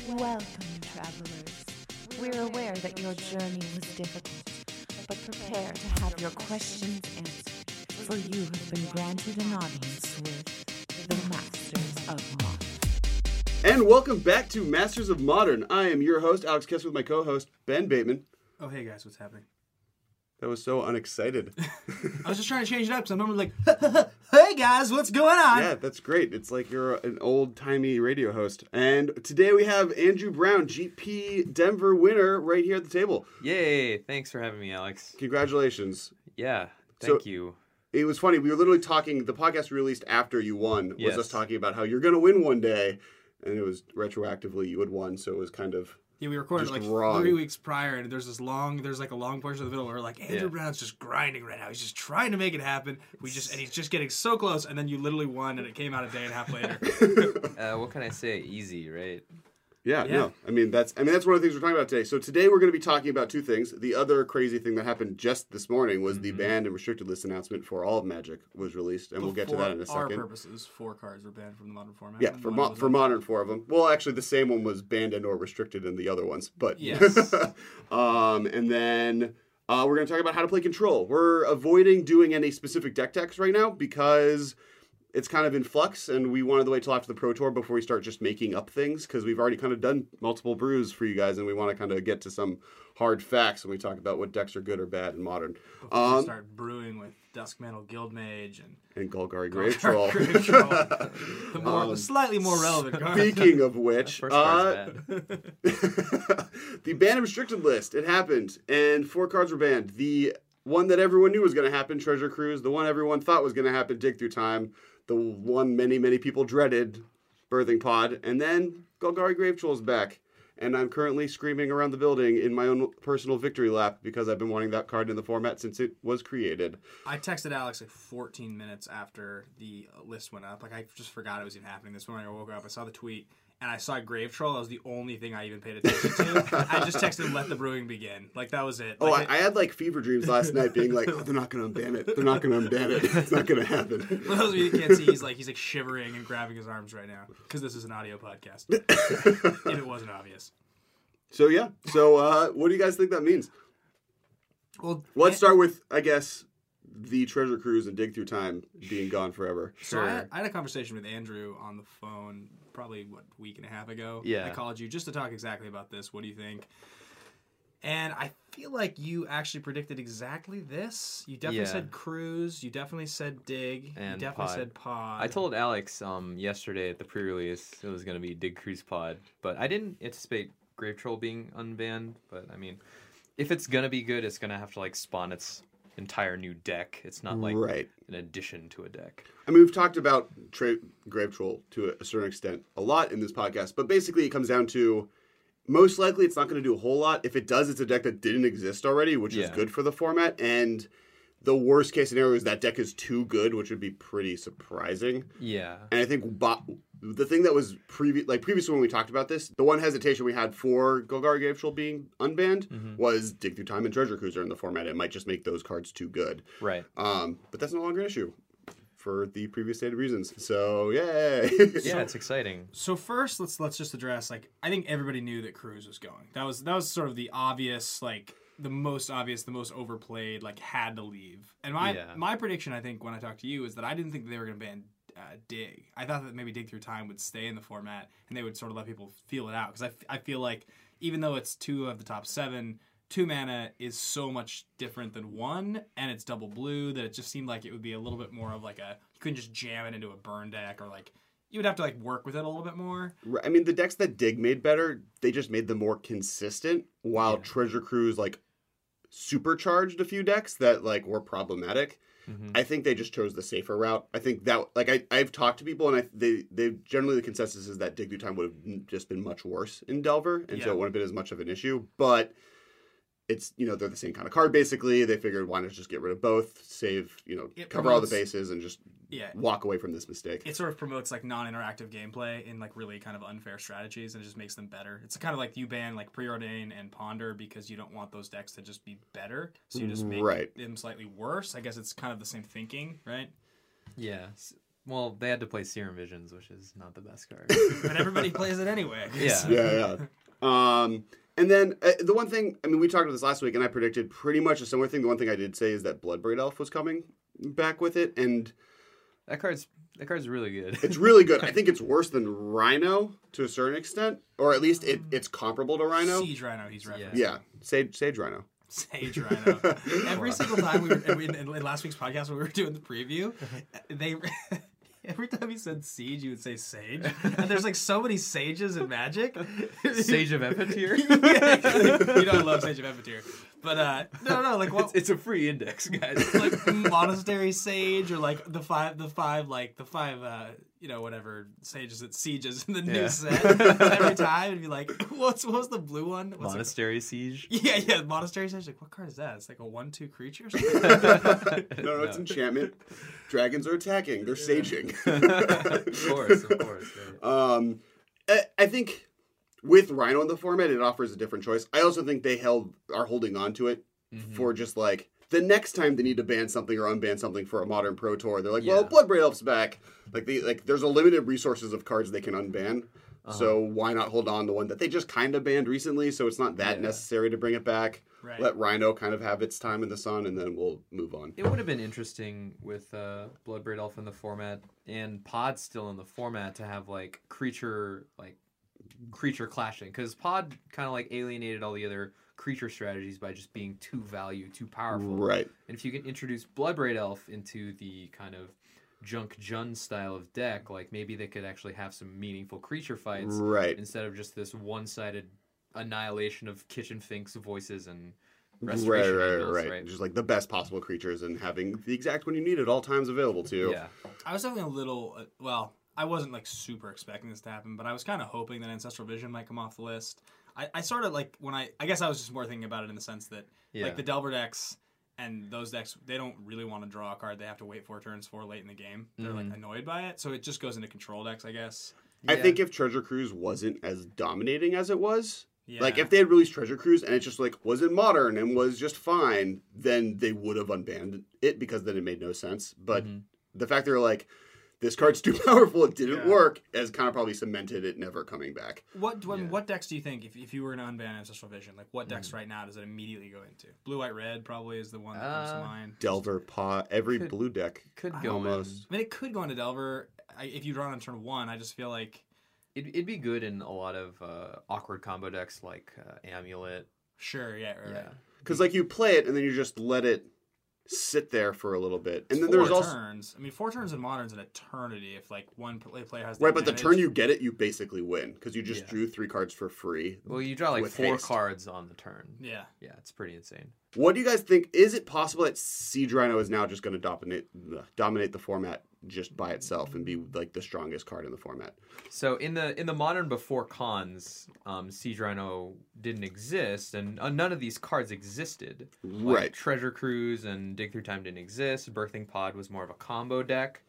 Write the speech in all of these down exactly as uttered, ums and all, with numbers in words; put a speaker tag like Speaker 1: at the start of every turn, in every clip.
Speaker 1: Welcome, travelers. We're aware that your journey was difficult, but prepare to have your questions answered, for you have been granted an audience with the Masters of Modern.
Speaker 2: And welcome back to Masters of Modern. I am your host, Alex Kess, with my co-host, Ben Bateman.
Speaker 3: Oh, hey guys, what's happening?
Speaker 2: That was so unexcited.
Speaker 3: I was just trying to change it up because I'm normally like, hey guys, what's going on?
Speaker 2: Yeah, that's great. It's like you're an old-timey radio host. And today we have Andrew Brown, G P Denver winner, right here at the table.
Speaker 4: Yay! Thanks for having me, Alex.
Speaker 2: Congratulations.
Speaker 4: Yeah, thank
Speaker 2: So-
Speaker 4: you.
Speaker 2: It was funny. We were literally talking, the podcast we released after you won was
Speaker 4: Yes.
Speaker 2: us talking about how you're going to win one day. And it was retroactively you had won, so it was kind of...
Speaker 3: Yeah, we recorded
Speaker 2: Just
Speaker 3: like
Speaker 2: wrong.
Speaker 3: three weeks prior, and there's this long, there's like a long portion of the middle where like Andrew
Speaker 4: Yeah.
Speaker 3: Brown's just grinding right now. He's just trying to make it happen. We just and he's just getting so close, and then you literally won, and it came out a day and a half later.
Speaker 4: Uh, what can I say? Easy, right?
Speaker 2: Yeah,
Speaker 3: Yeah.
Speaker 2: no. I mean that's I mean that's one of the things we're talking about today. So today we're going to be talking about two things. The other crazy thing that happened just this morning was
Speaker 3: Mm-hmm.
Speaker 2: the banned and restricted list announcement for all of Magic was released, and we'll get to that in a
Speaker 3: For our
Speaker 2: second.
Speaker 3: purposes, four cards were banned from the modern format.
Speaker 2: Yeah,
Speaker 3: and
Speaker 2: for
Speaker 3: one
Speaker 2: mo-
Speaker 3: was
Speaker 2: for
Speaker 3: not.
Speaker 2: modern four of them. Well, actually, the same one was banned and or restricted in the other ones, but
Speaker 3: Yes.
Speaker 2: um, and then uh, we're going to talk about how to play Control. We're avoiding doing any specific deck techs right now because it's kind of in flux, and we wanted to wait till after the Pro Tour before we start just making up things, because we've already kind of done multiple brews for you guys, and we want to kind of get to some hard facts when we talk about what decks are good or bad in Modern.
Speaker 3: Before we
Speaker 2: Um,
Speaker 3: start brewing with Duskmantle Guildmage and
Speaker 2: and Golgari Grave Troll.
Speaker 3: Grave Troll. the more,
Speaker 2: Um,
Speaker 3: the slightly more relevant cards.
Speaker 2: Speaking of which,
Speaker 4: First
Speaker 2: uh,
Speaker 4: card's bad.
Speaker 2: the banned and restricted list, it happened, and four cards were banned. The one that everyone knew was going to happen, Treasure Cruise. The one everyone thought was going to happen, Dig Through Time. The one many, many people dreaded, Birthing Pod. And then Golgari Grave Troll's back. And I'm currently screaming around the building in my own personal victory lap because I've been wanting that card in the format since it was created.
Speaker 3: I texted Alex like fourteen minutes after the list went up. Like, I just forgot it was even happening. This morning I woke up, I saw the tweet, and I saw Grave Troll. That was the only thing I even paid attention to. I just texted him, let the brewing begin. Like, that was it.
Speaker 2: Oh,
Speaker 3: Like,
Speaker 2: I, I had like fever dreams last night being like, oh, they're not going to unban it. They're not going to unban it. It's not going to happen.
Speaker 3: For those of you that can't see, he's like, he's like shivering and grabbing his arms right now. Because this is an audio podcast. If it wasn't obvious.
Speaker 2: So, yeah. So, uh, what do you guys think that means?
Speaker 3: Well,
Speaker 2: Let's start with, I guess, the Treasure Cruise and Dig Through Time being gone forever.
Speaker 3: So I had, I had a conversation with Andrew on the phone probably, what, a week and a half ago?
Speaker 4: Yeah.
Speaker 3: I called you just to talk exactly about this. What do you think? And I feel like you actually predicted exactly this. You definitely
Speaker 4: Yeah.
Speaker 3: said cruise. You definitely said dig.
Speaker 4: And
Speaker 3: you definitely
Speaker 4: pod.
Speaker 3: said pod.
Speaker 4: I told Alex um, yesterday at the pre-release it was going to be Dig Cruise Pod, but I didn't anticipate Grave Troll being unbanned. But I mean, if it's going to be good, it's going to have to like spawn its entire new deck. It's not like
Speaker 2: Right.
Speaker 4: an addition to a deck.
Speaker 2: I mean, we've talked about tra- Grave Troll to a certain extent a lot in this podcast, but basically it comes down to most likely it's not going to do a whole lot. If it does, it's a deck that didn't exist already, which is
Speaker 4: Yeah.
Speaker 2: good for the format. And the worst case scenario is that deck is too good, which would be pretty surprising.
Speaker 4: Yeah.
Speaker 2: And I think bo- the thing that was previous, like previously when we talked about this, the one hesitation we had for Golgari Grave Troll being unbanned
Speaker 4: Mhm.
Speaker 2: was Dig Through Time and Treasure Cruiser in the format. It might just make those cards too good.
Speaker 4: Right.
Speaker 2: Um, but that's no longer an issue for the previous stated reasons. So, yay!
Speaker 4: Yeah, it's exciting.
Speaker 3: So first, let's let's just address, like, I think everybody knew that Cruise was going. That was that was sort of the obvious, like, the most obvious, the most overplayed, like, had to leave. And my
Speaker 4: Yeah.
Speaker 3: my prediction, I think, when I talked to you, is that I didn't think they were going to ban uh, Dig. I thought that maybe Dig Through Time would stay in the format, and they would sort of let people feel it out. Because I, f- I feel like, even though it's two of the top seven, two mana is so much different than one, and it's double blue, that it just seemed like it would be a little bit more of like a, you couldn't just jam it into a burn deck, or like, you would have to like work with it a little bit more.
Speaker 2: I mean, the decks that Dig made better, they just made them more consistent, while
Speaker 4: Yeah.
Speaker 2: Treasure Cruise, like, supercharged a few decks that, like, were problematic.
Speaker 4: Mhm.
Speaker 2: I think they just chose the safer route. I think that, like, I, I've talked to people, and I they they generally the consensus is that Dig Through Time would have just been much worse in Delver, and so
Speaker 3: Yeah.
Speaker 2: it wouldn't have been as much of an issue. But it's, you know, they're the same kind of card, basically. They figured, why not just get rid of both, save, you know,
Speaker 3: It
Speaker 2: cover all the
Speaker 3: promotes-
Speaker 2: bases, and just
Speaker 3: Yeah.
Speaker 2: walk away from this mistake.
Speaker 3: It sort of promotes like non-interactive gameplay in like really kind of unfair strategies, and it just makes them better. It's kind of like you ban like Preordain and Ponder because you don't want those decks to just be better, so you just make
Speaker 2: Right.
Speaker 3: them slightly worse. I guess it's kind of the same thinking, right?
Speaker 4: Yeah. S- Well, they had to play Serum Visions, which is not the best card.
Speaker 3: But everybody plays it anyway.
Speaker 4: Yeah.
Speaker 2: Yeah, yeah. Um, and then uh, the one thing, I mean, we talked about this last week, and I predicted pretty much a similar thing. The one thing I did say is that Bloodbraid Elf was coming back with it, and
Speaker 4: That card's that card's really good.
Speaker 2: it's really good. I think it's worse than Rhino to a certain extent, or at least it, it's comparable to Rhino.
Speaker 3: Siege Rhino, he's referencing.
Speaker 2: Yeah, Sage, Sage Rhino.
Speaker 3: Sage Rhino. Every single time we were in, in last week's podcast when we were doing the preview, they every time he said siege, you would say sage. And there's like so many sages in Magic.
Speaker 4: Sage of Empetier?
Speaker 3: Yeah, you know I love Sage of Empetier. But uh, no, no, like what?
Speaker 4: It's, it's a free index, guys.
Speaker 3: Like Monastery Sage, or like the five, the five, like the five, uh, you know, whatever sages that sieges in the new
Speaker 4: Yeah.
Speaker 3: set. Every time it'd be like, what's what was the blue one? What's it-
Speaker 4: Monastery Siege.
Speaker 3: Yeah, yeah, Monastery Sage. Like, what card is that? It's like a one-two creature. Or something?
Speaker 2: No, no, it's enchantment. Dragons are attacking. They're saging.
Speaker 4: Of course, of course. Right.
Speaker 2: Um, I, I think with Rhino in the format, it offers a different choice. I also think they held are holding on to it
Speaker 4: Mm-hmm.
Speaker 2: for just like the next time they need to ban something or unban something for a modern pro tour. They're like, well,
Speaker 4: Yeah.
Speaker 2: Bloodbraid Elf's back. Like the like, there's a limited resources of cards they can unban.
Speaker 4: Uh-huh.
Speaker 2: So why not hold on to one that they just kind of banned recently? So it's not that
Speaker 4: Yeah.
Speaker 2: necessary to bring it back.
Speaker 3: Right.
Speaker 2: Let Rhino kind of have its time in the sun, and then we'll move on.
Speaker 4: It would have been interesting with uh, Bloodbraid Elf in the format and Pod still in the format to have like creature like creature clashing, because Pod kind of like alienated all the other creature strategies by just being too value, too powerful.
Speaker 2: Right.
Speaker 4: And if you can introduce Bloodbraid Elf into the kind of Junk Jun style of deck, like maybe they could actually have some meaningful creature fights
Speaker 2: Right.
Speaker 4: instead of just this one-sided annihilation of Kitchen Finks voices and
Speaker 2: Right,
Speaker 4: restoration
Speaker 2: right,
Speaker 4: angles,
Speaker 2: right,
Speaker 4: right?
Speaker 2: Just like the best possible creatures and having the exact one you need at all times available to you.
Speaker 4: Yeah.
Speaker 3: I was definitely a little, uh, well, I wasn't like super expecting this to happen, but I was kind of hoping that Ancestral Vision might come off the list. I, I sort of like when I, I guess I was just more thinking about it in the sense that
Speaker 4: Yeah.
Speaker 3: like the Delver decks and those decks, they don't really want to draw a card they have to wait four turns for late in the game. They're like annoyed by it, so it just goes into control decks, I guess.
Speaker 2: I
Speaker 4: Yeah.
Speaker 2: think if Treasure Cruise wasn't as dominating as it was,
Speaker 3: Yeah.
Speaker 2: like if they had released Treasure Cruise and it just like was in modern and was just fine, then they would have unbanned it because then it made no sense. But
Speaker 4: Mhm.
Speaker 2: the fact they were like, this card's too powerful, it didn't
Speaker 3: Yeah.
Speaker 2: work, has kind of probably cemented it never coming back.
Speaker 3: What what,
Speaker 4: Yeah.
Speaker 3: what decks do you think, if, if you were going to unban Ancestral Vision, like what decks right now does it immediately go into? Blue, White, Red probably is the one that comes to
Speaker 4: Uh,
Speaker 3: mind.
Speaker 2: Delver, Paw, every
Speaker 4: Could-
Speaker 2: blue deck.
Speaker 4: Could
Speaker 3: I
Speaker 4: go
Speaker 2: almost-
Speaker 3: I mean, it could go into Delver I, if you draw it on turn one. I just feel like,
Speaker 4: in. It'd, it'd be good in a lot of uh, awkward combo decks like uh, Amulet.
Speaker 3: sure, yeah, right,
Speaker 4: Yeah.
Speaker 3: right.
Speaker 2: Because like you play it and then you just let it sit there for a little bit. And then
Speaker 3: four
Speaker 2: there's also...
Speaker 3: turns. I mean, four turns in Modern's an eternity if like one play- player has the
Speaker 2: Right, but the
Speaker 3: advantage.
Speaker 2: turn you get it, you basically win because you just
Speaker 4: Yeah.
Speaker 2: drew three cards for free.
Speaker 4: Well, you draw like
Speaker 2: With
Speaker 4: four
Speaker 2: haste.
Speaker 4: cards on the turn.
Speaker 3: Yeah.
Speaker 4: Yeah, it's pretty insane.
Speaker 2: What do you guys think? Is it possible that Siege Rhino is now just going to dominate dominate the format just by itself and be like the strongest card in the format?
Speaker 4: So in the in the modern before cons, um, Siege Rhino didn't exist, and uh, none of these cards existed. Like,
Speaker 2: Right.
Speaker 4: Treasure Cruise and Dig Through Time didn't exist. Birthing Pod was more of a combo deck,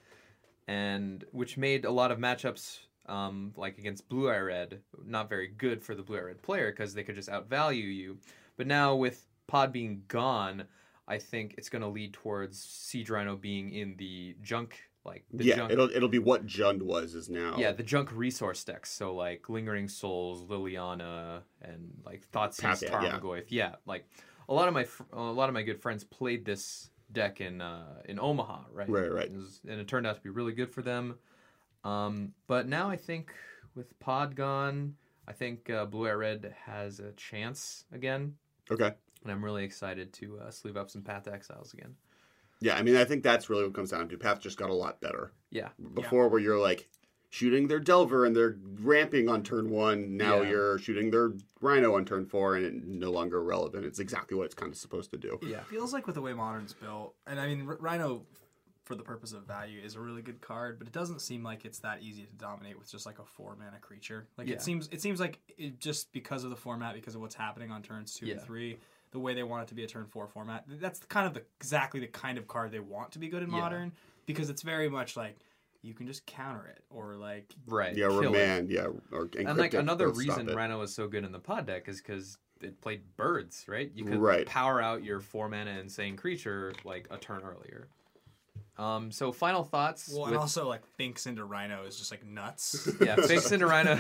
Speaker 4: and which made a lot of matchups um, like against Blue Eye Red not very good for the Blue Eye Red player because they could just outvalue you. But now with Pod being gone, I think it's going to lead towards Siege Rhino being in the junk like the
Speaker 2: yeah,
Speaker 4: junk
Speaker 2: it'll it'll be what Jund was is now.
Speaker 4: Yeah, the junk resource decks. So like Lingering Souls, Liliana, and like Thoughtseize,
Speaker 2: Path, yeah.
Speaker 4: Tarmogoyf. Yeah, like a lot of my fr- a lot of my good friends played this deck in uh, in Omaha, right?
Speaker 2: Right, right.
Speaker 4: It was- and it turned out to be really good for them. Um, but now I think with Pod gone, I think uh, Blue Eye Red has a chance again,
Speaker 2: Okay.
Speaker 4: and I'm really excited to uh, sleeve up some Path Exiles again.
Speaker 2: Yeah, I mean, I think that's really what it comes down to. Path just got a lot better.
Speaker 4: Yeah,
Speaker 2: Before, where you're like shooting their Delver and they're ramping on turn one. Now
Speaker 4: Yeah.
Speaker 2: you're shooting their Rhino on turn four, and it's no longer relevant. It's exactly what it's kind of supposed to do.
Speaker 4: yeah.
Speaker 3: It feels like with the way Modern's built, and I mean, R- Rhino, for the purpose of value, is a really good card, but it doesn't seem like it's that easy to dominate with just like a four mana creature. Like
Speaker 4: Yeah.
Speaker 3: it seems, it seems like it, just because of the format, because of what's happening on turns two
Speaker 4: Yeah.
Speaker 3: and three, the way they want it to be a turn four format. That's kind of the, exactly the kind of card they want to be good in
Speaker 4: Yeah.
Speaker 3: Modern, because it's very much like you can just counter it or like
Speaker 4: Right.
Speaker 2: Yeah,
Speaker 4: kill it.
Speaker 2: Remand, yeah, or
Speaker 4: And
Speaker 2: encrypt
Speaker 4: like
Speaker 2: it,
Speaker 4: another
Speaker 2: both stop
Speaker 4: reason
Speaker 2: it.
Speaker 4: Rhino is so good in the pod deck is because it played birds, right? You could
Speaker 2: Right.
Speaker 4: power out your four mana insane creature like a turn earlier. Um, so final thoughts.
Speaker 3: Well,
Speaker 4: with,
Speaker 3: and also like Finks into Rhino is just like nuts.
Speaker 4: yeah, Finks into Rhino.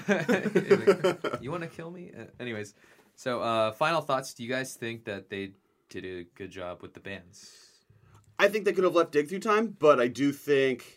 Speaker 4: You want to kill me? Uh, anyways, so uh, final thoughts. Do you guys think that they did a good job with the bans?
Speaker 2: I think they could have left dig through time, but I do think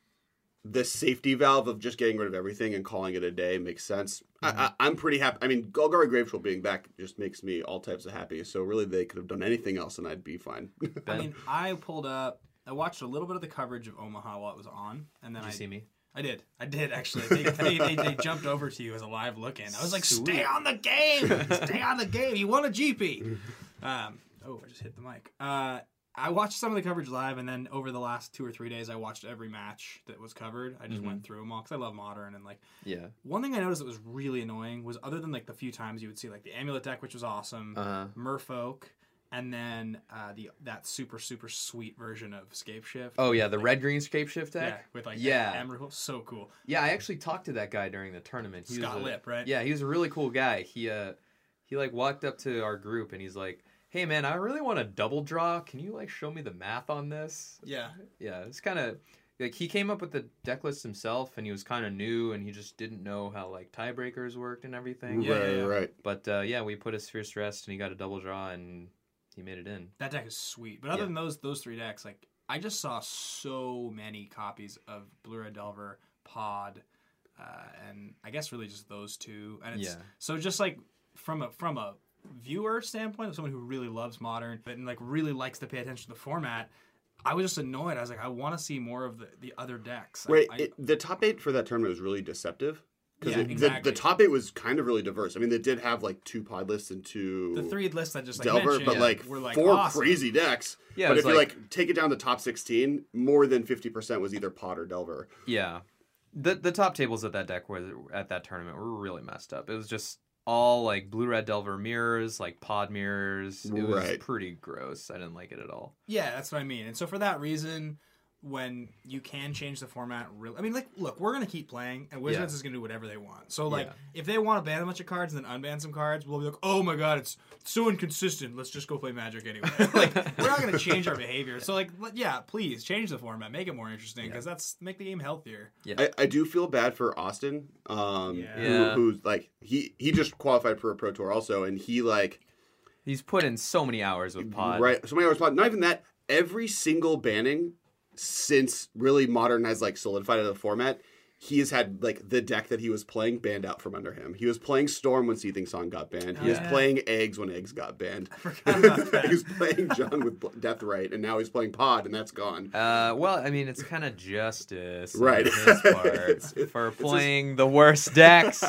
Speaker 2: the safety valve of just getting rid of everything and calling it a day makes sense. Mm-hmm. I, I, I'm pretty happy. I mean, Golgari Gravetroll being back just makes me all types of happy. So really, they could have done anything else, and I'd be fine.
Speaker 3: I mean, I pulled up. I watched a little bit of the coverage of Omaha while it was on, and then
Speaker 4: Did you
Speaker 3: I
Speaker 4: see me?
Speaker 3: I did. I did actually. They, they, they, they jumped over to you as a live look-in. I was like, "Stay on the game, stay on the game. You won a G P." Um, oh, I just hit the mic. Uh, I watched some of the coverage live, and then over the last two or three days, I watched every match that was covered. I just
Speaker 4: Mm-hmm.
Speaker 3: went through them all because I love Modern, and like
Speaker 4: Yeah.
Speaker 3: one thing I noticed that was really annoying was other than like the few times you would see like the Amulet deck, which was awesome,
Speaker 4: Uh-huh.
Speaker 3: Merfolk, and then uh, the that super super sweet version of Scape Shift.
Speaker 4: Oh yeah, the
Speaker 3: Like,
Speaker 4: red green scape shift
Speaker 3: yeah,
Speaker 4: deck.
Speaker 3: with like
Speaker 4: Yeah.
Speaker 3: Emerald, so cool.
Speaker 4: Yeah, I actually talked to that guy during the tournament. He
Speaker 3: Scott
Speaker 4: was a,
Speaker 3: Lip, right?
Speaker 4: Yeah, he was a really cool guy. He uh he like walked up to our group and he's like, "Hey man, I really want to double draw. Can you like show me the math on this?"
Speaker 3: Yeah.
Speaker 4: Yeah, it's kind of like he came up with the deck list himself and he was kind of new and he just didn't know how like tiebreakers worked and everything.
Speaker 3: Yeah,
Speaker 2: right,
Speaker 3: yeah, yeah.
Speaker 2: right.
Speaker 4: But uh, yeah, we put his Fierce Rest and he got a double draw and he made it in.
Speaker 3: That deck is sweet. But other
Speaker 4: Yeah.
Speaker 3: than those those three decks, like I just saw so many copies of Blue Red Delver, Pod, uh, and I guess really just those two. And it's
Speaker 4: Yeah.
Speaker 3: so just like from a from a viewer standpoint, of someone who really loves Modern, but and like really likes to pay attention to the format, I was just annoyed. I was like, I want to see more of the, the other decks. I-
Speaker 2: Right.
Speaker 3: I,
Speaker 2: It, the top eight for that tournament was really deceptive. Because
Speaker 3: Yeah,
Speaker 2: the,
Speaker 3: exactly.
Speaker 2: the top eight was kind of really diverse. I mean, they did have like two pod lists and two
Speaker 3: the three lists I just like
Speaker 2: Delver,
Speaker 3: mentioned
Speaker 2: but like
Speaker 3: were like
Speaker 2: four
Speaker 3: awesome.
Speaker 2: crazy decks.
Speaker 4: Yeah, it
Speaker 2: but
Speaker 4: was
Speaker 2: if you
Speaker 4: like-
Speaker 2: like take it down to top sixteen, more than fifty percent was either pod or Delver.
Speaker 4: Yeah. The the top tables at that deck were at that tournament were really messed up. It was just all like blue red Delver mirrors, like pod mirrors. It was
Speaker 2: Right.
Speaker 4: pretty gross. I didn't like it at all.
Speaker 3: Yeah, that's what I mean. And so for that reason, when you can change the format, really, I mean, like, look, we're gonna keep playing, and Wizards
Speaker 4: Yeah.
Speaker 3: is gonna do whatever they want. So, like,
Speaker 4: Yeah.
Speaker 3: if they want to ban a bunch of cards and then unban some cards, we'll be like, oh my god, it's so inconsistent. Let's just go play Magic anyway. Like, we're not gonna change our behavior. So, like, let- yeah, please change the format, make it more interesting, because that's make the game healthier.
Speaker 4: Yeah.
Speaker 2: I, I do feel bad for Austin, um,
Speaker 3: Yeah.
Speaker 2: who,
Speaker 4: Yeah.
Speaker 2: who's like he he just qualified for a pro tour also, and he like
Speaker 4: He's put in so many hours with pod.
Speaker 2: right so many hours pod. Not even that. Every single banning since really Modern has like solidified as a format, he has had like the deck that he was playing banned out from under him. He was playing Storm when Seething Song got banned. He
Speaker 3: Oh,
Speaker 2: was
Speaker 3: yeah.
Speaker 2: playing Eggs when Eggs got banned.
Speaker 3: Forgot about that.
Speaker 2: he was playing John with Bl- Death Right, and now he's playing Pod, and that's gone.
Speaker 4: Uh, well, I mean, it's kind of justice on
Speaker 2: Right.
Speaker 4: his part
Speaker 2: It's- it-
Speaker 4: for
Speaker 2: it's
Speaker 4: playing the worst decks.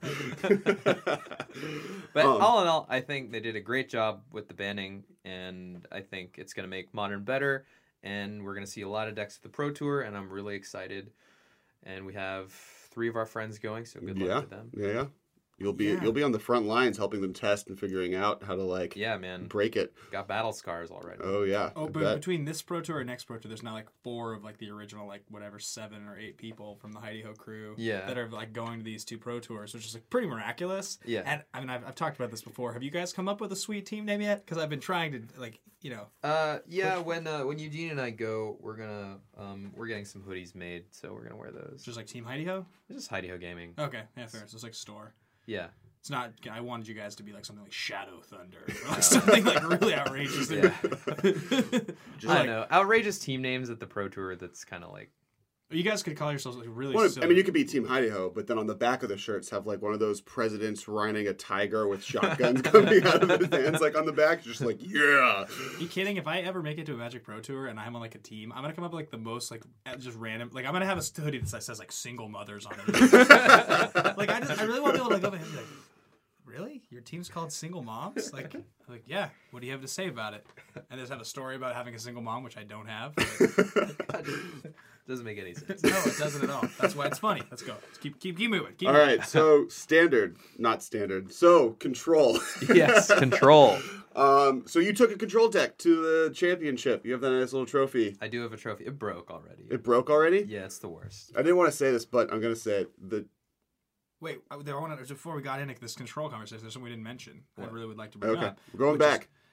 Speaker 4: But
Speaker 2: Um,
Speaker 4: all in all, I think they did a great job with the banning, and I think it's going to make Modern better. And we're going to see a lot of decks at the Pro Tour, and I'm really excited. And we have three of our friends going, so good luck
Speaker 2: yeah,
Speaker 4: to them.
Speaker 2: yeah, yeah. You'll be
Speaker 3: Yeah.
Speaker 2: you'll be on the front lines helping them test and figuring out how to like
Speaker 4: Yeah, man.
Speaker 2: break it.
Speaker 4: Got battle scars already.
Speaker 2: Oh yeah.
Speaker 3: Oh,
Speaker 2: I
Speaker 3: but
Speaker 2: bet.
Speaker 3: between this Pro Tour and next Pro Tour, there's now like four of like the original like whatever seven or eight people from the Heidi Ho crew
Speaker 4: Yeah.
Speaker 3: that are like going to these two Pro Tours, which is like pretty miraculous.
Speaker 4: Yeah.
Speaker 3: And I mean, I've, I've talked about this before. Have you guys come up with a sweet team name yet? Because I've been trying to like you know.
Speaker 4: Uh, yeah. When uh, when Eugene and I go, we're gonna um, we're getting some hoodies made, so we're gonna wear those.
Speaker 3: Just like Team Heidi Ho?
Speaker 4: It's just Heidi Ho Gaming.
Speaker 3: Okay, yeah, fair. So it's like store.
Speaker 4: Yeah.
Speaker 3: It's not. I wanted you guys to be like something like Shadow Thunder, or like something like really outrageous.
Speaker 4: Yeah.
Speaker 3: Just
Speaker 4: I
Speaker 3: like,
Speaker 4: don't know. Outrageous team names at the Pro Tour. That's kind of like
Speaker 3: you guys could call yourselves like really.
Speaker 2: Well,
Speaker 3: silly.
Speaker 2: I mean, you could be Team Heidi Ho, but then on the back of the shirts have like one of those presidents riding a tiger with shotguns coming out of his hands, like on the back, just like yeah.
Speaker 3: you kidding? If I ever make it to a Magic Pro Tour and I'm on like a team, I'm gonna come up with like the most like just random. Like I'm gonna have a hoodie that says like single mothers on it. Like I, just, I really want to be able to like, go up and be like, really? Your team's called Single Moms? Like, like yeah. What do you have to say about it? And just have a story about having a single mom, which I don't have. But,
Speaker 4: doesn't make any sense.
Speaker 3: no, it doesn't at all. That's why it's funny. Let's go. Let's keep keep keep moving. Keep
Speaker 2: All
Speaker 3: moving.
Speaker 2: right, so standard, not standard. So control.
Speaker 4: Yes, control.
Speaker 2: Um, so you took a control deck to the championship. You have that nice little trophy.
Speaker 4: I do have a trophy. It broke already.
Speaker 2: It broke already.
Speaker 4: Yeah, it's the worst.
Speaker 2: I didn't want to say this, but I'm gonna say it. The
Speaker 3: Wait, I- there, I wanna, before we got into this control conversation, there's something we didn't mention. I really would like to bring
Speaker 2: okay,
Speaker 3: up.
Speaker 2: we're going
Speaker 3: which is-
Speaker 2: back.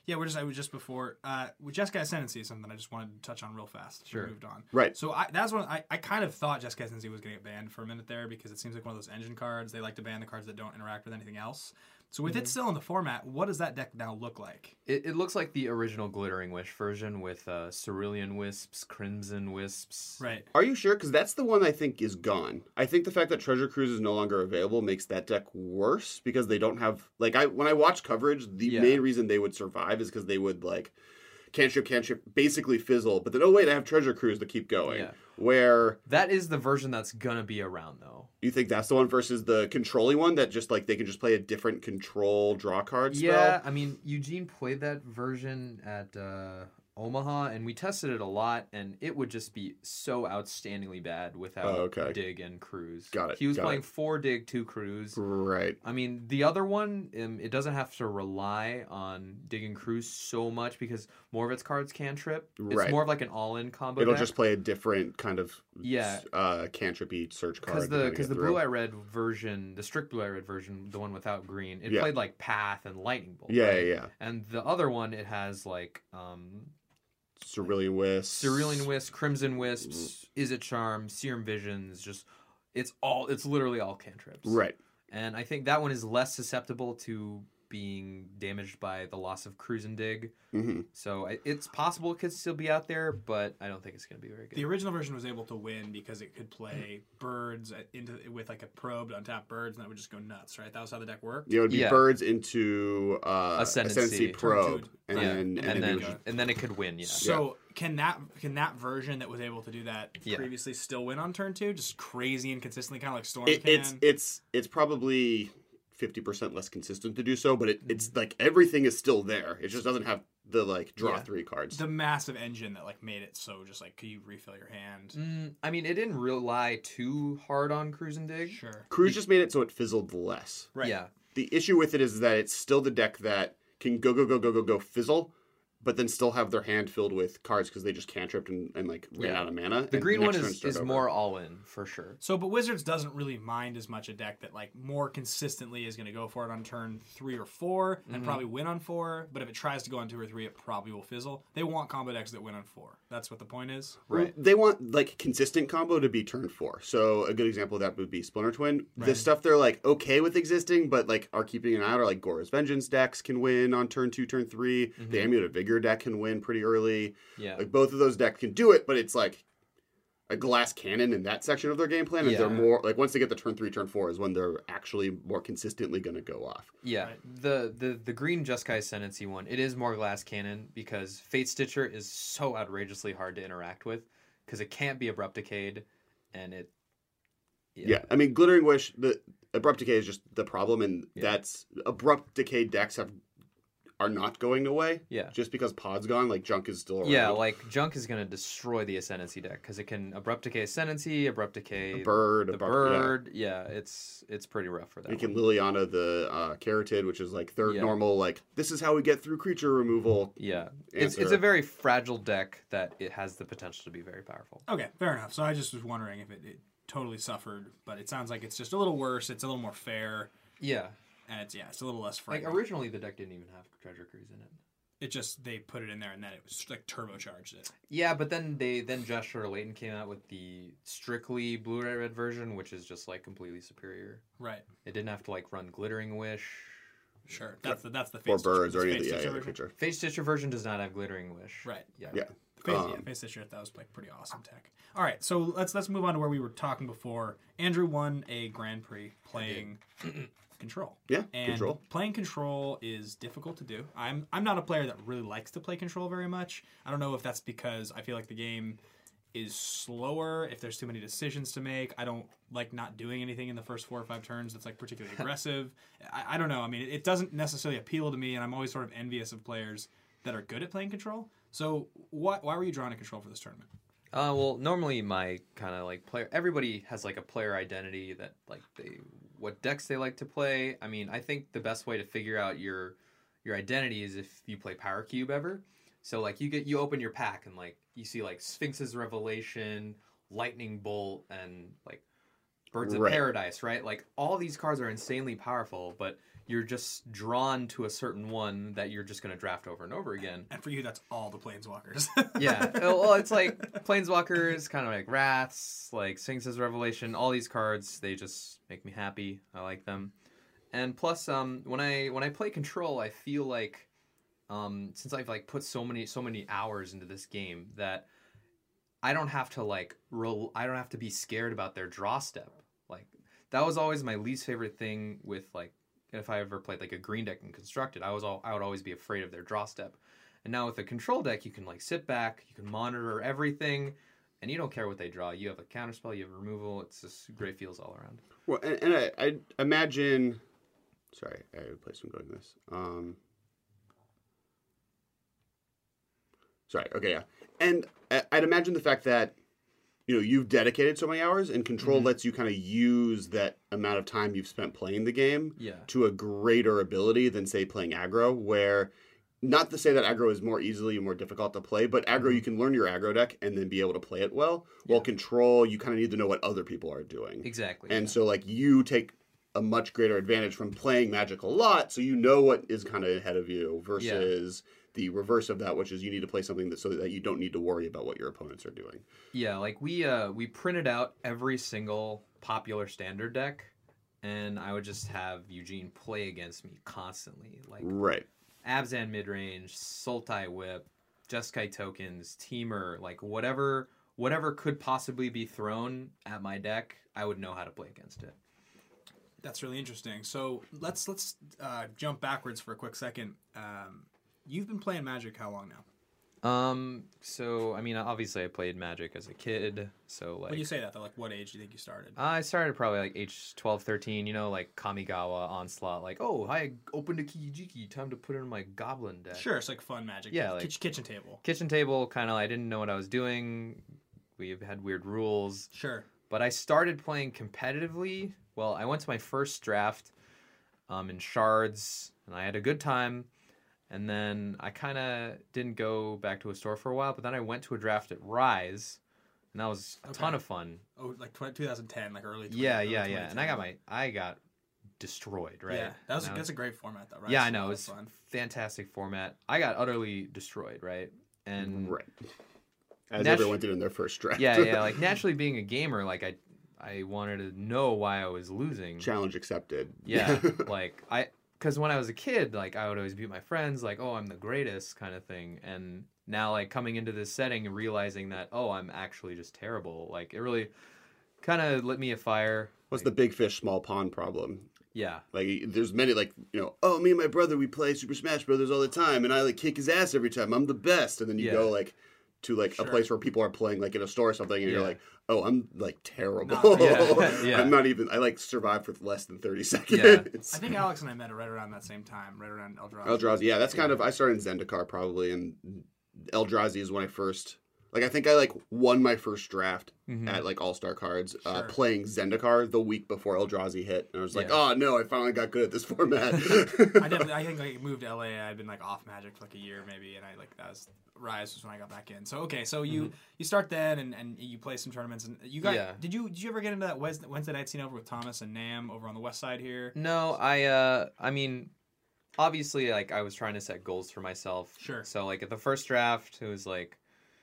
Speaker 3: Yeah, we're just I was just before uh, with Jeskai Ascendancy is something I just wanted to touch on real fast.
Speaker 4: Sure.
Speaker 3: We moved on.
Speaker 2: Right.
Speaker 3: So I, that's when I, I kind of thought Jeskai Ascendancy was going to get banned for a minute there because it seems like one of those engine cards. They like to ban the cards that don't interact with anything else. So with
Speaker 4: Mm-hmm.
Speaker 3: it still in the format, what does that deck now look like?
Speaker 4: It, it looks like the original Glittering Wish version with uh, Cerulean Wisps, Crimson Wisps.
Speaker 3: Right.
Speaker 2: Are you sure? Because that's the one I think is gone. I think the fact that Treasure Cruise is no longer available makes that deck worse because they don't have like I when I watch coverage, the
Speaker 4: Yeah.
Speaker 2: main reason they would survive is because they would like cantrip, cantrip, basically fizzle, but then oh wait, I have Treasure Cruise to keep going.
Speaker 4: Yeah.
Speaker 2: Where
Speaker 4: That is the version that's gonna be around though.
Speaker 2: you think that's the one versus the controlling one that just like they can just play a different control draw card spell?
Speaker 4: Yeah, I mean Eugene played that version at uh, Omaha, and we tested it a lot, and it would just be so outstandingly bad without
Speaker 2: Oh, okay.
Speaker 4: dig and cruise.
Speaker 2: Got it,
Speaker 4: He was
Speaker 2: got
Speaker 4: playing
Speaker 2: it.
Speaker 4: four dig, two cruise.
Speaker 2: Right.
Speaker 4: I mean, the other one, um, it doesn't have to rely on dig and cruise so much because more of its cards can trip. It's
Speaker 2: Right.
Speaker 4: more of like an all-in combo.
Speaker 2: It'll
Speaker 4: deck.
Speaker 2: just play a different kind of
Speaker 4: Yeah.
Speaker 2: uh cantripy search card.
Speaker 4: Because the
Speaker 2: to
Speaker 4: because the
Speaker 2: get through.
Speaker 4: blue eye red version, the strict blue eye red version, the one without green, it
Speaker 2: Yeah.
Speaker 4: played like Path and Lightning Bolt.
Speaker 2: Yeah,
Speaker 4: right?
Speaker 2: yeah, yeah.
Speaker 4: And the other one, it has like um,
Speaker 2: Cerulean Wisp.
Speaker 4: Cerulean Wisp, Crimson Wisps, Is It Charm, Serum Visions. Just it's all it's literally all cantrips.
Speaker 2: Right.
Speaker 4: And I think that one is less susceptible to being damaged by the loss of cruise and dig.
Speaker 2: hmm
Speaker 4: So I- it's possible it could still be out there, but I don't think it's going to be very good.
Speaker 3: The original version was able to win because it could play birds at- into with like a probe to untap birds, and that would just go nuts, right? That was how the deck worked.
Speaker 2: Yeah, it would be
Speaker 4: Yeah.
Speaker 2: birds into uh,
Speaker 4: Ascendancy.
Speaker 2: Ascendancy Probe,
Speaker 3: Turn two.
Speaker 2: and
Speaker 4: yeah.
Speaker 2: then
Speaker 4: and,
Speaker 2: and,
Speaker 4: then,
Speaker 2: then, it would-
Speaker 4: and then it could win. Yeah.
Speaker 3: So can that can that version that was able to do that
Speaker 4: Yeah.
Speaker 3: previously still win on turn two? Just crazy and consistently, kind of like Storm
Speaker 2: it,
Speaker 3: can.
Speaker 2: it's it's it's probably fifty percent less consistent to do so, but it,
Speaker 4: Mm-hmm.
Speaker 2: it's like everything is still there. It just doesn't have the like draw
Speaker 4: Yeah.
Speaker 2: three cards.
Speaker 3: the massive engine that like made it so just like could you refill your hand?
Speaker 4: Mm, I mean, it didn't rely too hard on cruise and dig.
Speaker 3: Sure.
Speaker 2: Cruise just made it so it fizzled less.
Speaker 3: Right.
Speaker 4: Yeah.
Speaker 2: The issue with it is that it's still the deck that can go go go go go go fizzle, but then still have their hand filled with cards because they just cantripped and, and like ran
Speaker 4: Yeah.
Speaker 2: out of mana.
Speaker 4: The
Speaker 2: and
Speaker 4: green one
Speaker 2: next turn
Speaker 4: is,
Speaker 2: start
Speaker 4: is
Speaker 2: over.
Speaker 4: more all in for sure.
Speaker 3: So, but Wizards doesn't really mind as much a deck that like more consistently is going to go for it on turn three or four and
Speaker 4: Mm-hmm.
Speaker 3: probably win on four. But if it tries to go on two or three, it probably will fizzle. They want combo decks that win on four. That's what the point is.
Speaker 4: Right.
Speaker 2: They want like consistent combo to be turn four. So a good example of that would be Splinter Twin. The
Speaker 3: Right.
Speaker 2: stuff they're like okay with existing, but like are keeping an eye out are like Gora's Vengeance decks can win on turn two, turn three.
Speaker 4: Mm-hmm.
Speaker 2: The Amulet of Vigor deck can win pretty early.
Speaker 4: Yeah.
Speaker 2: Like both of those decks can do it, but it's like a glass cannon in that section of their game plan. And they're
Speaker 4: Yeah.
Speaker 2: more like once they get the turn three, turn four is when they're actually more consistently going to go off.
Speaker 4: Yeah,
Speaker 3: Right.
Speaker 4: the the the green Jeskai Ascendancy one, it is more glass cannon because Fate Stitcher is so outrageously hard to interact with because it can't be Abrupt Decayed, and it.
Speaker 2: Yeah. I mean, Glittering Wish, the Abrupt Decay is just the problem, and
Speaker 4: Yeah.
Speaker 2: that's Abrupt Decay decks have are not going away.
Speaker 4: Yeah.
Speaker 2: Just because Pod's gone, like Junk is still around.
Speaker 4: Yeah, like Junk is gonna destroy the Ascendancy deck because it can Abrupt Decay Ascendancy, Abrupt Decay
Speaker 2: a bird,
Speaker 4: the
Speaker 2: a bar- yeah.
Speaker 4: bird. Yeah. it's it's pretty rough for that.
Speaker 2: You can
Speaker 4: one.
Speaker 2: Liliana the uh, Carotid, which is like third
Speaker 4: Yeah.
Speaker 2: normal. Like this is how we get through creature removal.
Speaker 4: Yeah, it's it's
Speaker 2: answer.
Speaker 4: a very fragile deck that it has the potential to be very powerful.
Speaker 3: Okay, fair enough. So I just was wondering if it, it totally suffered, but it sounds like it's just a little worse. It's a little more fair,
Speaker 4: Yeah,
Speaker 3: and it's yeah, it's a little less
Speaker 4: like
Speaker 3: frightening.
Speaker 4: originally the deck didn't even have Treasure Cruise in it.
Speaker 3: It just they put it in there and then it was like turbocharged it.
Speaker 4: Yeah, but then they then Joshua Layton came out with the strictly blue-red red version, which is just like completely superior.
Speaker 3: Right.
Speaker 4: It didn't have to like run Glittering Wish.
Speaker 3: Sure. That's the that's the
Speaker 2: Or
Speaker 3: Fate
Speaker 2: birds or
Speaker 3: Stitcher-
Speaker 2: anything.
Speaker 3: Fate
Speaker 2: Yeah,
Speaker 3: Stitcher
Speaker 2: yeah, the
Speaker 3: version.
Speaker 2: creature.
Speaker 4: Fate Stitcher version does not have Glittering Wish.
Speaker 3: Right.
Speaker 4: Yeah.
Speaker 2: Yeah.
Speaker 3: Face,
Speaker 2: Um,
Speaker 3: yeah, Face Stitcher, that was like pretty awesome tech. All right, so let's let's move on to where we were talking before. Andrew won a Grand Prix playing Control.
Speaker 2: Yeah,
Speaker 3: And
Speaker 2: Control.
Speaker 3: playing Control is difficult to do. I'm I'm not a player that really likes to play Control very much. I don't know if that's because I feel like the game is slower, if there's too many decisions to make. I don't like not doing anything in the first four or five turns that's like particularly aggressive. I, I don't know. I mean, it doesn't necessarily appeal to me, and I'm always sort of envious of players that are good at playing Control. So why, why were you drawn to Control for this tournament?
Speaker 4: Uh, well, normally my kind of like player. Everybody has like a player identity that like they what decks they like to play. I mean, I think the best way to figure out your your identity is if you play Power Cube ever. So like you get you open your pack and like you see like Sphinx's Revelation, Lightning Bolt, and like Birds
Speaker 2: Right.
Speaker 4: of Paradise, right? Like all these cards are insanely powerful, but you're just drawn to a certain one that you're just going to draft over and over again.
Speaker 3: And for you, that's all the planeswalkers.
Speaker 4: Yeah. Well, it's like Planeswalkers, kind of like Wraths, like Sphinx's Revelation. All these cards, they just make me happy. I like them. And plus, um, when I when I play Control, I feel like um, since I've like put so many so many hours into this game that I don't have to like roll. I don't have to be scared about their draw step. Like that was always my least favorite thing with like. If I ever played like a green deck and constructed, I was all I would always be afraid of their draw step. And now with a control deck, you can like sit back, you can monitor everything, and you don't care what they draw. You have a counterspell, you have removal. It's just great feels all around.
Speaker 2: Well, and, and I, I imagine. Sorry, I had a place I'm going with this. Um, sorry. Okay, yeah, and I- I'd imagine the fact that you know you've dedicated so many hours, and Control
Speaker 4: Mhm.
Speaker 2: lets you kind of use that amount of time you've spent playing the game
Speaker 4: Yeah.
Speaker 2: to a greater ability than say playing aggro, where. Not to say that aggro is more easily more difficult to play, but aggro, you can learn your aggro deck and then be able to play it well. While
Speaker 4: Yeah.
Speaker 2: Control, you kind of need to know what other people are doing.
Speaker 4: Exactly.
Speaker 2: And
Speaker 4: yeah.
Speaker 2: so, like, you take a much greater advantage from playing Magic a lot, so you know what is kind of ahead of you versus the reverse of that, which is you need to play something that so that you don't need to worry about what your opponents are doing.
Speaker 4: Yeah, like we uh we printed out every single popular standard deck, and I would just have Eugene play against me constantly. Like
Speaker 2: Right.
Speaker 4: Abzan midrange, Sultai Whip, Jeskai tokens, Teamer, like whatever whatever could possibly be thrown at my deck, I would know how to play against it.
Speaker 3: That's really interesting. So let's let's uh, jump backwards for a quick second. Um, you've been playing Magic how long now?
Speaker 4: Um, so I mean, obviously I played Magic as a kid, so like
Speaker 3: When you say that, though, like what age do you think you started?
Speaker 4: I started probably like age twelve, thirteen, you know, like Kamigawa, Onslaught, like, oh, I opened a Kijiki, time to put in my Goblin deck.
Speaker 3: Sure, it's like fun Magic.
Speaker 4: Yeah, like-
Speaker 3: Kitch- kitchen table.
Speaker 4: Kitchen table, kind of, I didn't know what I was doing. We had weird rules.
Speaker 3: Sure.
Speaker 4: But I started playing competitively. Well, I went to my first draft um, in Shards, and I had a good time. And then I kind of didn't go back to a store for a while, but then I went to a draft at Rise, and that was a ton
Speaker 3: Okay.
Speaker 4: of fun.
Speaker 3: Oh, like twenty ten, like early. twenty,
Speaker 4: Yeah,
Speaker 3: early
Speaker 4: yeah, yeah. And I got
Speaker 3: twenty ten.
Speaker 4: my, I got destroyed, right?
Speaker 3: Yeah, that was
Speaker 4: And I
Speaker 3: that's a great format though, right?
Speaker 4: yeah,
Speaker 3: It's
Speaker 4: I
Speaker 3: a
Speaker 4: know.
Speaker 3: lot
Speaker 4: It
Speaker 3: of
Speaker 4: was
Speaker 3: fun.
Speaker 4: fantastic format. I got utterly destroyed, right? And
Speaker 2: Right. As
Speaker 4: Natu-
Speaker 2: everyone did in their first draft.
Speaker 4: yeah, yeah. Like naturally being a gamer, like I, I wanted to know why I was losing.
Speaker 2: Challenge accepted.
Speaker 4: Yeah, like I, because when I was a kid, like I would always beat my friends, like, oh, I'm the greatest kind of thing. And now, like coming into this setting and realizing that, oh, I'm actually just terrible. Like it really kind of lit me afire.
Speaker 2: What's the big fish, small pond problem?
Speaker 4: Yeah,
Speaker 2: Like, there's many, like, you know, oh, me and my brother, we play Super Smash Brothers all the time, and I, like, kick his ass every time. I'm the best. And then you
Speaker 4: Yeah.
Speaker 2: go, like, to, like,
Speaker 3: Sure.
Speaker 2: a place where people are playing, like, in a store or something, and you're
Speaker 4: Yeah.
Speaker 2: like, oh, I'm, like, terrible.
Speaker 3: Not-
Speaker 4: yeah, yeah.
Speaker 2: I'm not even, I, like, survived for less than thirty seconds.
Speaker 3: I think Alex and I met right around that same time, right around Eldrazi.
Speaker 2: Eldrazi, yeah, that's kind of, I started in Zendikar, probably, and Eldrazi is when I first, like, I think I, like, won my first draft
Speaker 4: Mhm.
Speaker 2: at, like, All-Star Cards, uh,
Speaker 3: Sure.
Speaker 2: playing Zendikar the week before Eldrazi hit, and I was like,
Speaker 4: Yeah.
Speaker 2: oh, no, I finally got good at this format.
Speaker 3: I definitely, I think like I moved to L A. I'd been like off Magic for like a year maybe, and I like that was Rise was when I got back in. So okay, so you you start then and, and you play some tournaments and you got
Speaker 4: Yeah.
Speaker 3: did you did you ever get into that Wednesday, Wednesday night scene over with Thomas and Nam over on the west side here?
Speaker 4: No, I uh I mean obviously like I was trying to set goals for myself.
Speaker 3: Sure.
Speaker 4: So like at the first draft it was like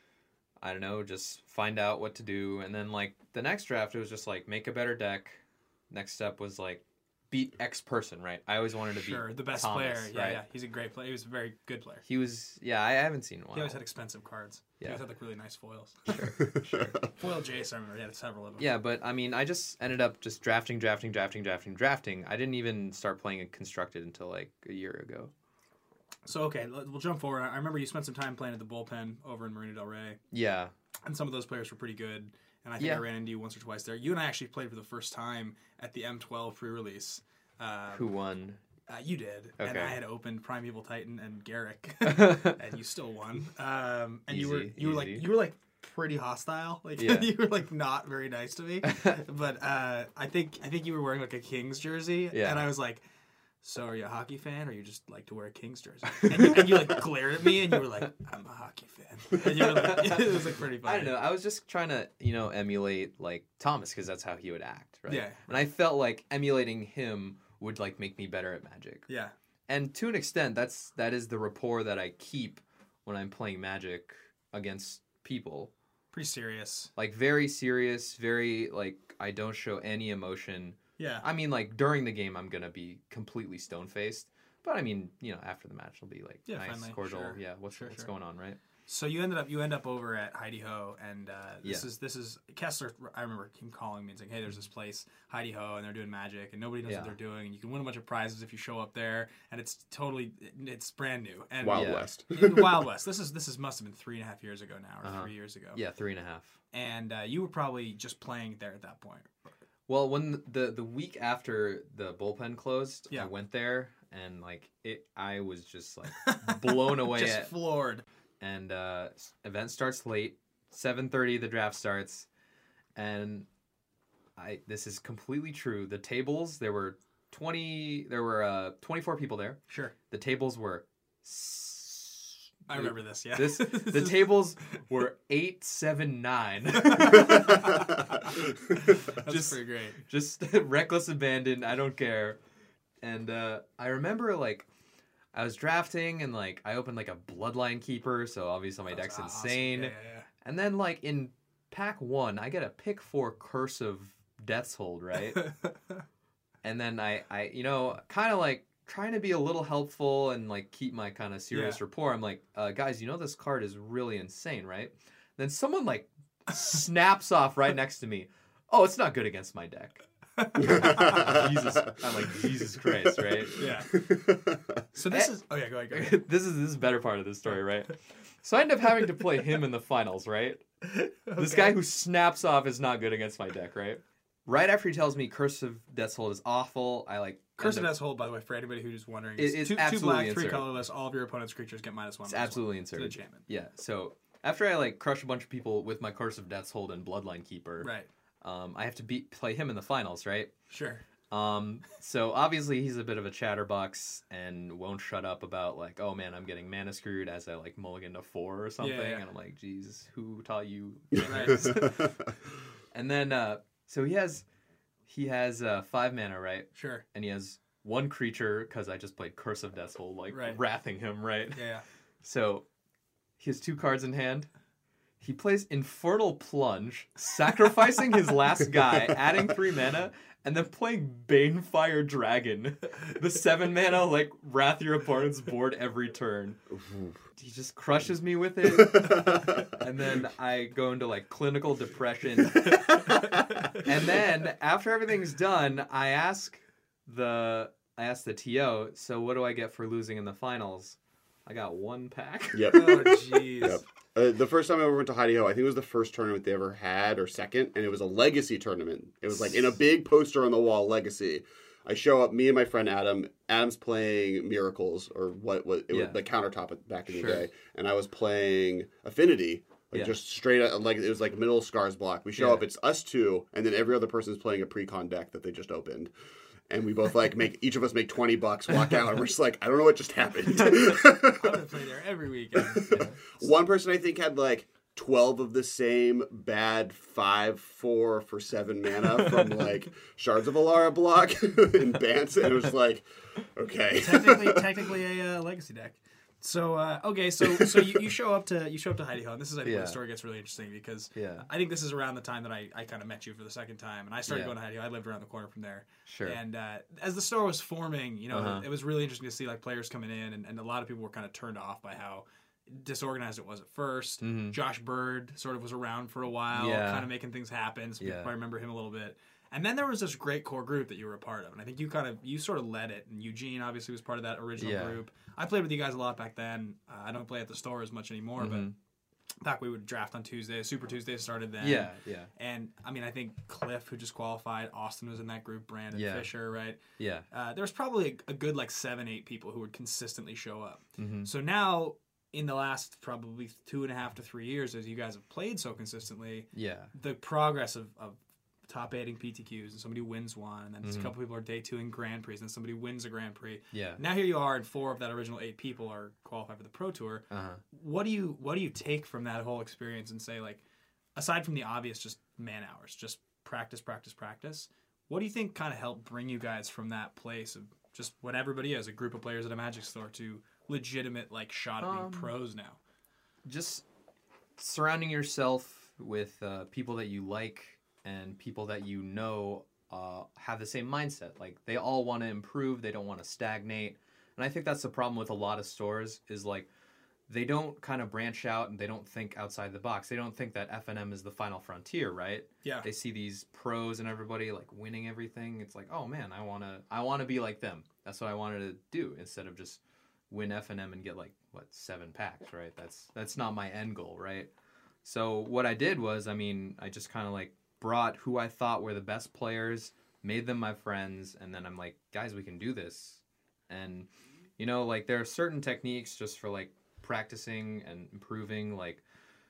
Speaker 4: I don't know, just find out what to do, and then like the next draft it was just like make a better deck. Next step was like beat X person, right? I always wanted to
Speaker 3: Sure,
Speaker 4: beat
Speaker 3: the best
Speaker 4: Thomas,
Speaker 3: player. Yeah,
Speaker 4: right?
Speaker 3: yeah, he's a great player. He was a very good player.
Speaker 4: He was yeah, I haven't seen one.
Speaker 3: He always had expensive cards. He
Speaker 4: Yeah.
Speaker 3: always had like really nice foils.
Speaker 4: Sure, sure.
Speaker 3: Foil Jace, I remember he had several of them.
Speaker 4: Yeah, but I mean, I just ended up just drafting, drafting, drafting, drafting, drafting. I didn't even start playing it constructed until like a year ago.
Speaker 3: So okay, let- we'll jump forward. I remember you spent some time playing at the bullpen over in Marina Del Rey,
Speaker 4: Yeah,
Speaker 3: and some of those players were pretty good. And I think
Speaker 4: Yeah.
Speaker 3: I ran into you once or twice there. You and I actually played for the first time at the M twelve pre-release. Uh,
Speaker 4: who won?
Speaker 3: Uh, you did, and
Speaker 4: Okay.
Speaker 3: I had opened Primeval Titan and Garrick, and you still won. Um, and you were
Speaker 4: Easy,
Speaker 3: you were like
Speaker 4: easy.
Speaker 3: you were like pretty hostile. Like
Speaker 4: Yeah.
Speaker 3: you were like not very nice to me. But uh, I think I think you were wearing like a Kings jersey,
Speaker 4: Yeah.
Speaker 3: and I was like, so are you a hockey fan or you just like to wear a Kings jersey? And you, and you like glared at me and you were like, I'm a hockey fan. And you were like, it was like pretty funny.
Speaker 4: I don't know. I was just trying to, you know, emulate like Thomas because that's how he would act, right?
Speaker 3: Yeah.
Speaker 4: And I felt like emulating him would like make me better at Magic.
Speaker 3: Yeah.
Speaker 4: And to an extent, that's that is the rapport that I keep when I'm playing Magic against people.
Speaker 3: Pretty serious.
Speaker 4: Like very serious, very like I don't show any emotion.
Speaker 3: Yeah.
Speaker 4: I mean, like during the game, I'm gonna be completely stone faced. But I mean, you know, after the match, it'll be like
Speaker 3: Yeah,
Speaker 4: nice,
Speaker 3: friendly,
Speaker 4: cordial.
Speaker 3: sure.
Speaker 4: Yeah, what's
Speaker 3: Sure,
Speaker 4: what's
Speaker 3: sure.
Speaker 4: going on, right?
Speaker 3: So you ended up you end up over at Heidi Ho, and uh, this
Speaker 4: Yeah.
Speaker 3: is this is Kessler. I remember him calling me and saying, "Hey, there's this place, Heidi Ho, and they're doing Magic, and nobody knows
Speaker 4: Yeah.
Speaker 3: what they're doing, and you can win a bunch of prizes if you show up there, and it's totally it's brand new and
Speaker 2: Wild
Speaker 4: Yeah.
Speaker 2: West.
Speaker 3: in the Wild West. This is this is must have been three and a half years ago now, or
Speaker 4: Uh-huh.
Speaker 3: three years ago.
Speaker 4: Yeah, three and a half.
Speaker 3: And uh, you were probably just playing there at that point.
Speaker 4: Well, when the the week after the bullpen closed,
Speaker 3: Yeah.
Speaker 4: I went there and like it, I was just like blown away.
Speaker 3: Just
Speaker 4: at,
Speaker 3: floored.
Speaker 4: and uh, s- event starts late, seven thirty. The draft starts, and I this is completely true. The tables there were twenty. There were uh, twenty four people there.
Speaker 3: Sure,
Speaker 4: The tables were. s-
Speaker 3: I remember this. Yeah,
Speaker 4: This the
Speaker 3: is-
Speaker 4: tables were eight, seven, nine.
Speaker 3: That's
Speaker 4: just
Speaker 3: pretty great.
Speaker 4: just reckless abandon. I don't care. And uh, I remember like I was drafting and like I opened like a Bloodline Keeper, so obviously my
Speaker 3: That's
Speaker 4: deck's
Speaker 3: awesome.
Speaker 4: insane.
Speaker 3: Yeah, yeah,
Speaker 4: And then like in pack one, I get a pick four Curse of Death's Hold, right?
Speaker 3: yeah.
Speaker 4: And then I, I you know, kind of like trying to be a little helpful and like keep my kind of serious
Speaker 3: Yeah.
Speaker 4: rapport. I'm like, uh, guys, you know this card is really insane, right? Then someone like snaps off right next to me. Oh, it's not good against my deck. Jesus, I'm like Jesus Christ, right?
Speaker 3: Yeah. So this
Speaker 4: Eh.
Speaker 3: is. Oh yeah, go ahead. Go ahead.
Speaker 4: this is this is the better part of the story, right? So I end up having to play him in the finals, right? This
Speaker 3: Okay.
Speaker 4: guy who snaps off is not good against my deck, right? Right after he tells me Curse of Death's Hold is awful, I like
Speaker 3: Curse of
Speaker 4: end up-
Speaker 3: Death's Hold, by the way, for anybody who's just wondering,
Speaker 4: It-
Speaker 3: is
Speaker 4: it's
Speaker 3: two, two
Speaker 4: absolutely
Speaker 3: black, three
Speaker 4: insert.
Speaker 3: colorless. All of your opponent's creatures get minus one.
Speaker 4: It's
Speaker 3: minus
Speaker 4: absolutely
Speaker 3: one to the
Speaker 4: inserted.
Speaker 3: enchantment.
Speaker 4: Yeah. So after I like crush a bunch of people with my Curse of Death's Hold and Bloodline Keeper,
Speaker 3: Right.
Speaker 4: um, I have to beat play him in the finals, right?
Speaker 3: Sure.
Speaker 4: Um, so obviously he's a bit of a chatterbox and won't shut up about like, oh man, I'm getting mana screwed as I like mulligan to four or something,
Speaker 3: Yeah.
Speaker 4: and I'm like, geez, who taught you?
Speaker 3: Right.
Speaker 4: And then uh, so he has he has uh, five mana, right?
Speaker 3: Sure.
Speaker 4: And he has one creature because I just played Curse of Death's Hold, like
Speaker 3: Right.
Speaker 4: wrathing him, right?
Speaker 3: Yeah.
Speaker 4: So he has two cards in hand. He plays Infernal Plunge, sacrificing his last guy, adding three mana, and then playing Banefire Dragon. The seven mana, like, wrath your opponent's board every turn. He just crushes me with it. And then I go into, like, clinical depression. And then, after everything's done, I ask the I ask the T O, so what do I get for losing in the finals? I got one pack.
Speaker 2: Yep.
Speaker 3: Oh jeez.
Speaker 2: Yep. Uh, the first time I ever went to Heidi Ho, I think it was the first tournament they ever had, or second, and it was a legacy tournament. It was like in a big poster on the wall, legacy. I show up, me and my friend Adam. Adam's playing Miracles, or what? What? It
Speaker 4: Yeah.
Speaker 2: was the countertop back in the
Speaker 4: Sure.
Speaker 2: day, and I was playing Affinity. Like
Speaker 4: Yeah.
Speaker 2: just straight up, like it was like middle Scars block. We show
Speaker 4: Yeah.
Speaker 2: up, it's us two, and then every other person's playing a pre-con deck that they just opened. And we both like make each of us make twenty bucks, walk out, and we're just like, I don't know what just happened.
Speaker 3: I'm gonna play there every weekend.
Speaker 2: One person I think had like twelve of the same bad five four for seven mana from like Shards of Alara block in Bance, and it was like, okay.
Speaker 3: technically, technically a uh, legacy deck. So uh, okay, so so you, you show up to you show up to Heidi Ho, and this is I think where
Speaker 4: Yeah.
Speaker 3: the story gets really interesting because
Speaker 4: Yeah.
Speaker 3: I think this is around the time that I, I kind of met you for the second time, and I started
Speaker 4: Yeah.
Speaker 3: going to Heidi Ho. I lived around the corner from there,
Speaker 4: Sure.
Speaker 3: and uh, as the store was forming, you know,
Speaker 4: Uh-huh.
Speaker 3: it was really interesting to see like players coming in, and, and a lot of people were kind of turned off by how disorganized it was at first.
Speaker 4: Mhm.
Speaker 3: Josh Bird sort of was around for a while,
Speaker 4: Yeah.
Speaker 3: kind of making things happen. So people
Speaker 4: Yeah.
Speaker 3: probably remember him a little bit. And then there was this great core group that you were a part of, and I think you kind of you sort of led it. And Eugene obviously was part of that original
Speaker 4: Yeah.
Speaker 3: group. I played with you guys a lot back then. Uh, I don't play at the store as much anymore,
Speaker 4: Mhm.
Speaker 3: but back we would draft on Tuesdays. Super Tuesdays started then.
Speaker 4: Yeah, yeah,
Speaker 3: And I mean, I think Cliff, who just qualified, Austin was in that group, Brandon
Speaker 4: Yeah.
Speaker 3: Fisher, right?
Speaker 4: yeah.
Speaker 3: Uh, there was probably a, a good like seven, eight people who would consistently show up.
Speaker 4: Mm-hmm.
Speaker 3: So now, in the last probably two and a half to three years, as you guys have played so consistently,
Speaker 4: Yeah.
Speaker 3: the progress of, of top eighting P T Qs and somebody wins one, and then
Speaker 4: Mhm.
Speaker 3: a couple people are day two in Grand Prix, and then somebody wins a Grand Prix.
Speaker 4: Yeah.
Speaker 3: Now here you are, and four of that original eight people are qualified for the Pro Tour.
Speaker 4: Uh-huh.
Speaker 3: What do you what do you take from that whole experience and say, like, aside from the obvious, just man hours, just practice, practice, practice? What do you think kind of helped bring you guys from that place of just what everybody is, a group of players at a Magic store, to legitimate like shot at being
Speaker 4: Um,
Speaker 3: pros now?
Speaker 4: Just surrounding yourself with uh, people that you like and people that you know uh, have the same mindset. Like, they all want to improve. They don't want to stagnate. And I think that's the problem with a lot of stores is, like, they don't kind of branch out and they don't think outside the box. They don't think that F N M is the final frontier, right?
Speaker 3: Yeah.
Speaker 4: They see these pros and everybody like winning everything. It's like, oh man, I wanna, I wanna be like them. That's what I wanted to do instead of just win F N M and get like what seven packs, right? That's that's not my end goal, right? So what I did was, I mean, I just kind of like brought who I thought were the best players, made them my friends, and then I'm like, guys, we can do this. And you know, like there are certain techniques just for like practicing and improving. Like,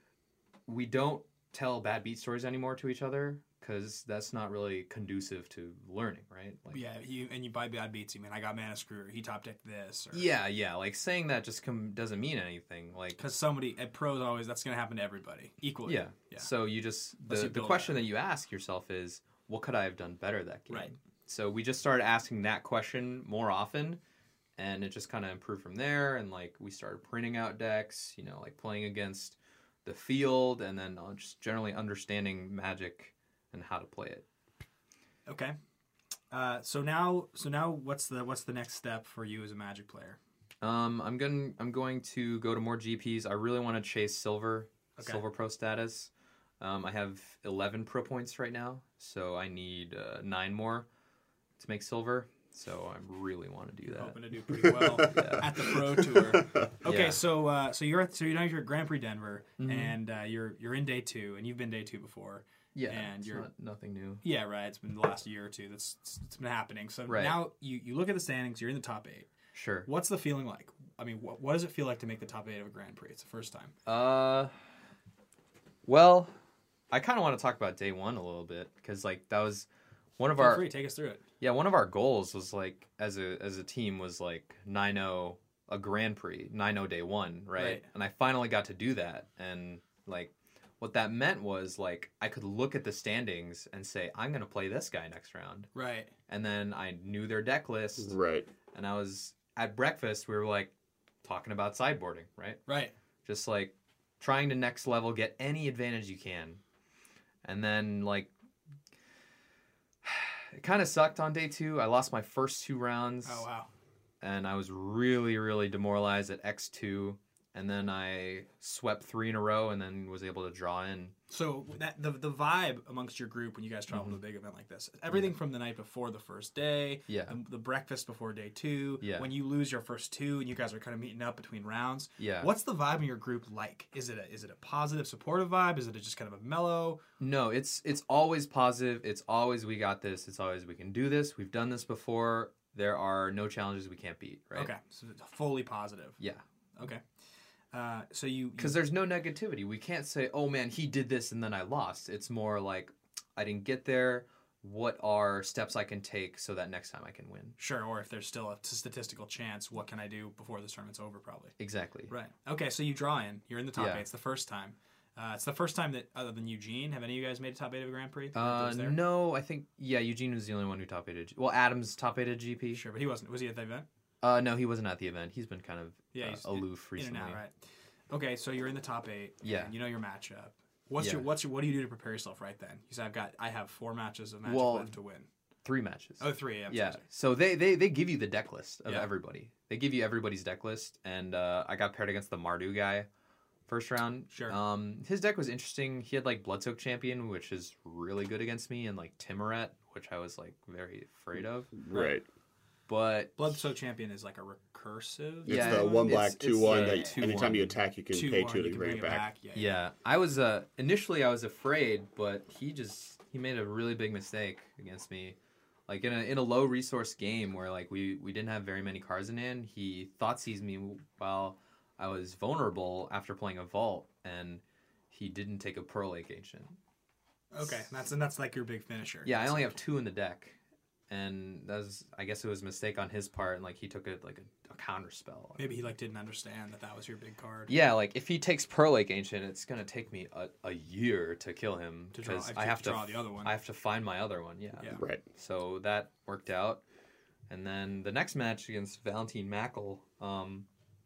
Speaker 4: we don't tell bad beat stories anymore to each other because that's not really conducive to learning, right? Like,
Speaker 3: Yeah, you and you buy bad beats. You mean I got Mana Screw, he top decked this. Or,
Speaker 4: yeah, yeah. Like saying that just com- doesn't mean anything. Like,
Speaker 3: because somebody at pros always that's going to happen to everybody equally.
Speaker 4: yeah.
Speaker 3: yeah.
Speaker 4: So you just
Speaker 3: Unless
Speaker 4: the,
Speaker 3: you
Speaker 4: the
Speaker 3: build
Speaker 4: question
Speaker 3: that.
Speaker 4: that you ask yourself is, what could I have done better that game?
Speaker 3: Right.
Speaker 4: So we just started asking that question more often, and it just kind of improved from there. And like we started printing out decks, you know, like playing against the field, and then uh, just generally understanding Magic and how to play it.
Speaker 3: Okay. Uh, so now, so now, what's the what's the next step for you as a Magic player?
Speaker 4: Um, I'm going. I'm going to go to more G Ps. I really want to chase silver,
Speaker 3: Okay.
Speaker 4: silver pro status. Um, I have eleven pro points right now, so I need uh, nine more to make silver. So I really want to do that.
Speaker 3: Hoping to do pretty well
Speaker 4: Yeah.
Speaker 3: at the Pro Tour. Okay,
Speaker 4: Yeah.
Speaker 3: so uh, so you're at, so you know you're at Grand Prix Denver,
Speaker 4: Mhm.
Speaker 3: and uh, you're you're in day two, and you've been day two before.
Speaker 4: Yeah,
Speaker 3: and
Speaker 4: it's
Speaker 3: you're-
Speaker 4: not, nothing new.
Speaker 3: Yeah, right. It's been the last year or two. That's it's, it's been happening. So
Speaker 4: Right.
Speaker 3: now you, you look at the standings. You're in the top eight.
Speaker 4: Sure.
Speaker 3: What's the feeling like? I mean, what, what does it feel like to make the top eight of a Grand Prix? It's the first time.
Speaker 4: Uh, well, I kind of want to talk about day one a little bit because like that was one of
Speaker 3: Feel
Speaker 4: our
Speaker 3: free, take us through it.
Speaker 4: yeah one of our goals was like as a as a team was like nine oh a Grand Prix nine oh day one, right?
Speaker 3: Right.
Speaker 4: And I finally got to do that, and like what that meant was like I could look at the standings and say I'm gonna play this guy next round,
Speaker 3: Right.
Speaker 4: and then I knew their deck list,
Speaker 2: Right.
Speaker 4: and I was at breakfast we were like talking about sideboarding, right?
Speaker 3: Right.
Speaker 4: Just like trying to next level, get any advantage you can. And then like it kind of sucked on day two. I lost my first two rounds,
Speaker 3: Oh wow.
Speaker 4: and I was really, really demoralized at X two. And then I swept three in a row, and then was able to draw in.
Speaker 3: So that the the vibe amongst your group when you guys travel to a big event like this, everything from the night before the first day,
Speaker 4: Yeah.
Speaker 3: the, the breakfast before day two,
Speaker 4: Yeah.
Speaker 3: when you lose your first two and you guys are kind of meeting up between rounds.
Speaker 4: Yeah.
Speaker 3: What's the vibe in your group like? Is it a is it a positive, supportive vibe? Is it just kind of a mellow?
Speaker 4: No, it's it's always positive. It's always we got this. It's always we can do this. We've done this before. There are no challenges we can't beat, right?
Speaker 3: Okay, so it's fully positive.
Speaker 4: Yeah.
Speaker 3: Okay, uh, so you
Speaker 4: Because there's no negativity. We can't say, oh man, he did this and then I lost. It's more like, I didn't get there. What are steps I can take so that next time I can win?
Speaker 3: sure, or if there's still a statistical chance, what can I do before this tournament's over? Probably.
Speaker 4: Exactly.
Speaker 3: Right. Okay, so you draw in. You're in the top
Speaker 4: Yeah.
Speaker 3: eight. It's the first time. Uh, it's the first time that, other than Eugene, have any of you guys made a top eight of a Grand Prix?
Speaker 4: Uh,
Speaker 3: Was there?
Speaker 4: no, I think, yeah, Eugene was the only one who top eighted. Well, Adams top eighted G P.
Speaker 3: Sure, but he wasn't. Was he at the event?
Speaker 4: Uh, no, he wasn't at the event. He's been kind of
Speaker 3: Yeah,
Speaker 4: uh,
Speaker 3: he's
Speaker 4: aloof
Speaker 3: In
Speaker 4: recently.
Speaker 3: and out, right? Okay, so you're in the top eight.
Speaker 4: Yeah.
Speaker 3: And you know your matchup. What's
Speaker 4: Yeah.
Speaker 3: your what's your what do you do to prepare yourself right then? You said I've got I have four matches of Magic
Speaker 4: Well,
Speaker 3: left to win.
Speaker 4: Three matches.
Speaker 3: Oh, three. I'm
Speaker 4: yeah.
Speaker 3: sorry.
Speaker 4: So they, they, they give you the deck list of
Speaker 3: Yeah.
Speaker 4: everybody. They give you everybody's deck list, and uh, I got paired against the Mardu guy first round.
Speaker 3: Sure.
Speaker 4: Um, his deck was interesting. He had like Bloodsoak Champion, which is really good against me, and like Timoret, which I was like very afraid of.
Speaker 2: Right.
Speaker 4: But
Speaker 3: Bloodsoak Champion is like a recursive.
Speaker 2: It's
Speaker 4: Yeah,
Speaker 2: the one
Speaker 4: it's-
Speaker 2: black,
Speaker 4: it's,
Speaker 2: two one
Speaker 4: uh,
Speaker 2: that
Speaker 4: two
Speaker 2: anytime
Speaker 4: one.
Speaker 2: you attack, you can
Speaker 3: two
Speaker 2: pay
Speaker 3: one,
Speaker 2: two
Speaker 3: you
Speaker 2: to
Speaker 3: can
Speaker 2: bring it back.
Speaker 3: Yeah,
Speaker 4: yeah, I was uh initially I was afraid, but he just he made a really big mistake against me. Like in a in a low resource game where like we, we didn't have very many cards in hand, he thought seized me while I was vulnerable after playing a vault, and he didn't take a Pearl Lake Ancient.
Speaker 3: Okay, that's and that's like your big finisher.
Speaker 4: Yeah, I only have two in the deck, and that was, I guess it was a mistake on his part, and like he took it like a, a counter spell.
Speaker 3: Maybe he like didn't understand that that was your big card.
Speaker 4: Yeah, like if he takes Pearl Lake Ancient, it's gonna take me a, a year to kill him
Speaker 3: To draw-
Speaker 4: because
Speaker 3: to
Speaker 4: I have to
Speaker 3: draw the other one.
Speaker 4: I have to find my other one. Yeah.
Speaker 3: Yeah.
Speaker 2: Right.
Speaker 4: So that worked out, and then the next match against Valentin Mackel, um,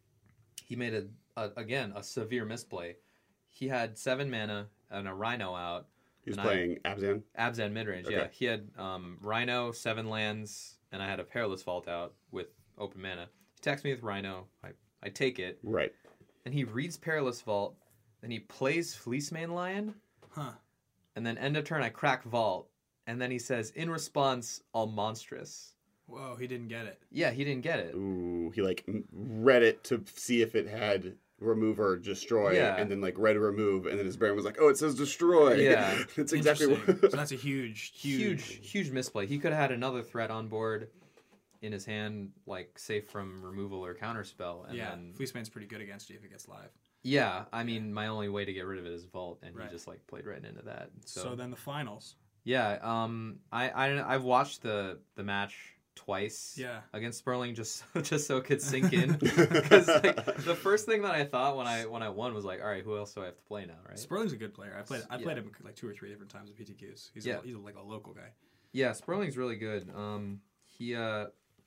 Speaker 4: he made a, a again a severe misplay. He had seven mana and a Rhino out.
Speaker 2: He was
Speaker 4: and I-
Speaker 2: playing Abzan.
Speaker 4: Abzan midrange,
Speaker 2: Okay.
Speaker 4: yeah. He had um, Rhino, seven lands, and I had a Perilous Vault out with open mana. He attacks me with Rhino. I, I take it.
Speaker 2: Right.
Speaker 4: And he reads Perilous Vault. Then he plays Fleecemane Lion.
Speaker 3: Huh.
Speaker 4: And then end of turn, I crack Vault. And then he says, in response, all monstrous.
Speaker 3: Whoa, he didn't get it.
Speaker 4: Yeah, he didn't get it.
Speaker 2: Ooh, he like m- read it to see if it had remove or destroy,
Speaker 4: Yeah.
Speaker 2: and then like read remove, and then his brain was like, "Oh, it says destroy."
Speaker 4: Yeah.
Speaker 2: That's exactly
Speaker 3: Interesting.
Speaker 2: what.
Speaker 3: So that's a huge,
Speaker 4: Huge,
Speaker 3: huge,
Speaker 4: huge misplay. He could have had another threat on board in his hand, like safe from removal or counterspell. And
Speaker 3: yeah,
Speaker 4: then
Speaker 3: Fleecemane's pretty good against you if it gets live.
Speaker 4: Yeah, I mean, my only way to get rid of it is Vault, and
Speaker 3: Right.
Speaker 4: he just like played right into that. So,
Speaker 3: So, then the finals.
Speaker 4: yeah, um, I, I I've watched the the match twice.
Speaker 3: Yeah.
Speaker 4: Against Sperling, just just so it could sink in. Because like, the first thing that I thought when I when I won was like, all right, who else do I have to play now, right?
Speaker 3: Sperling's a good player. I played I
Speaker 4: Yeah.
Speaker 3: played him like two or three different times at P T Qs. He's
Speaker 4: Yeah.
Speaker 3: a, he's like a local guy.
Speaker 4: Yeah, Sperling's really good. Um, he uh,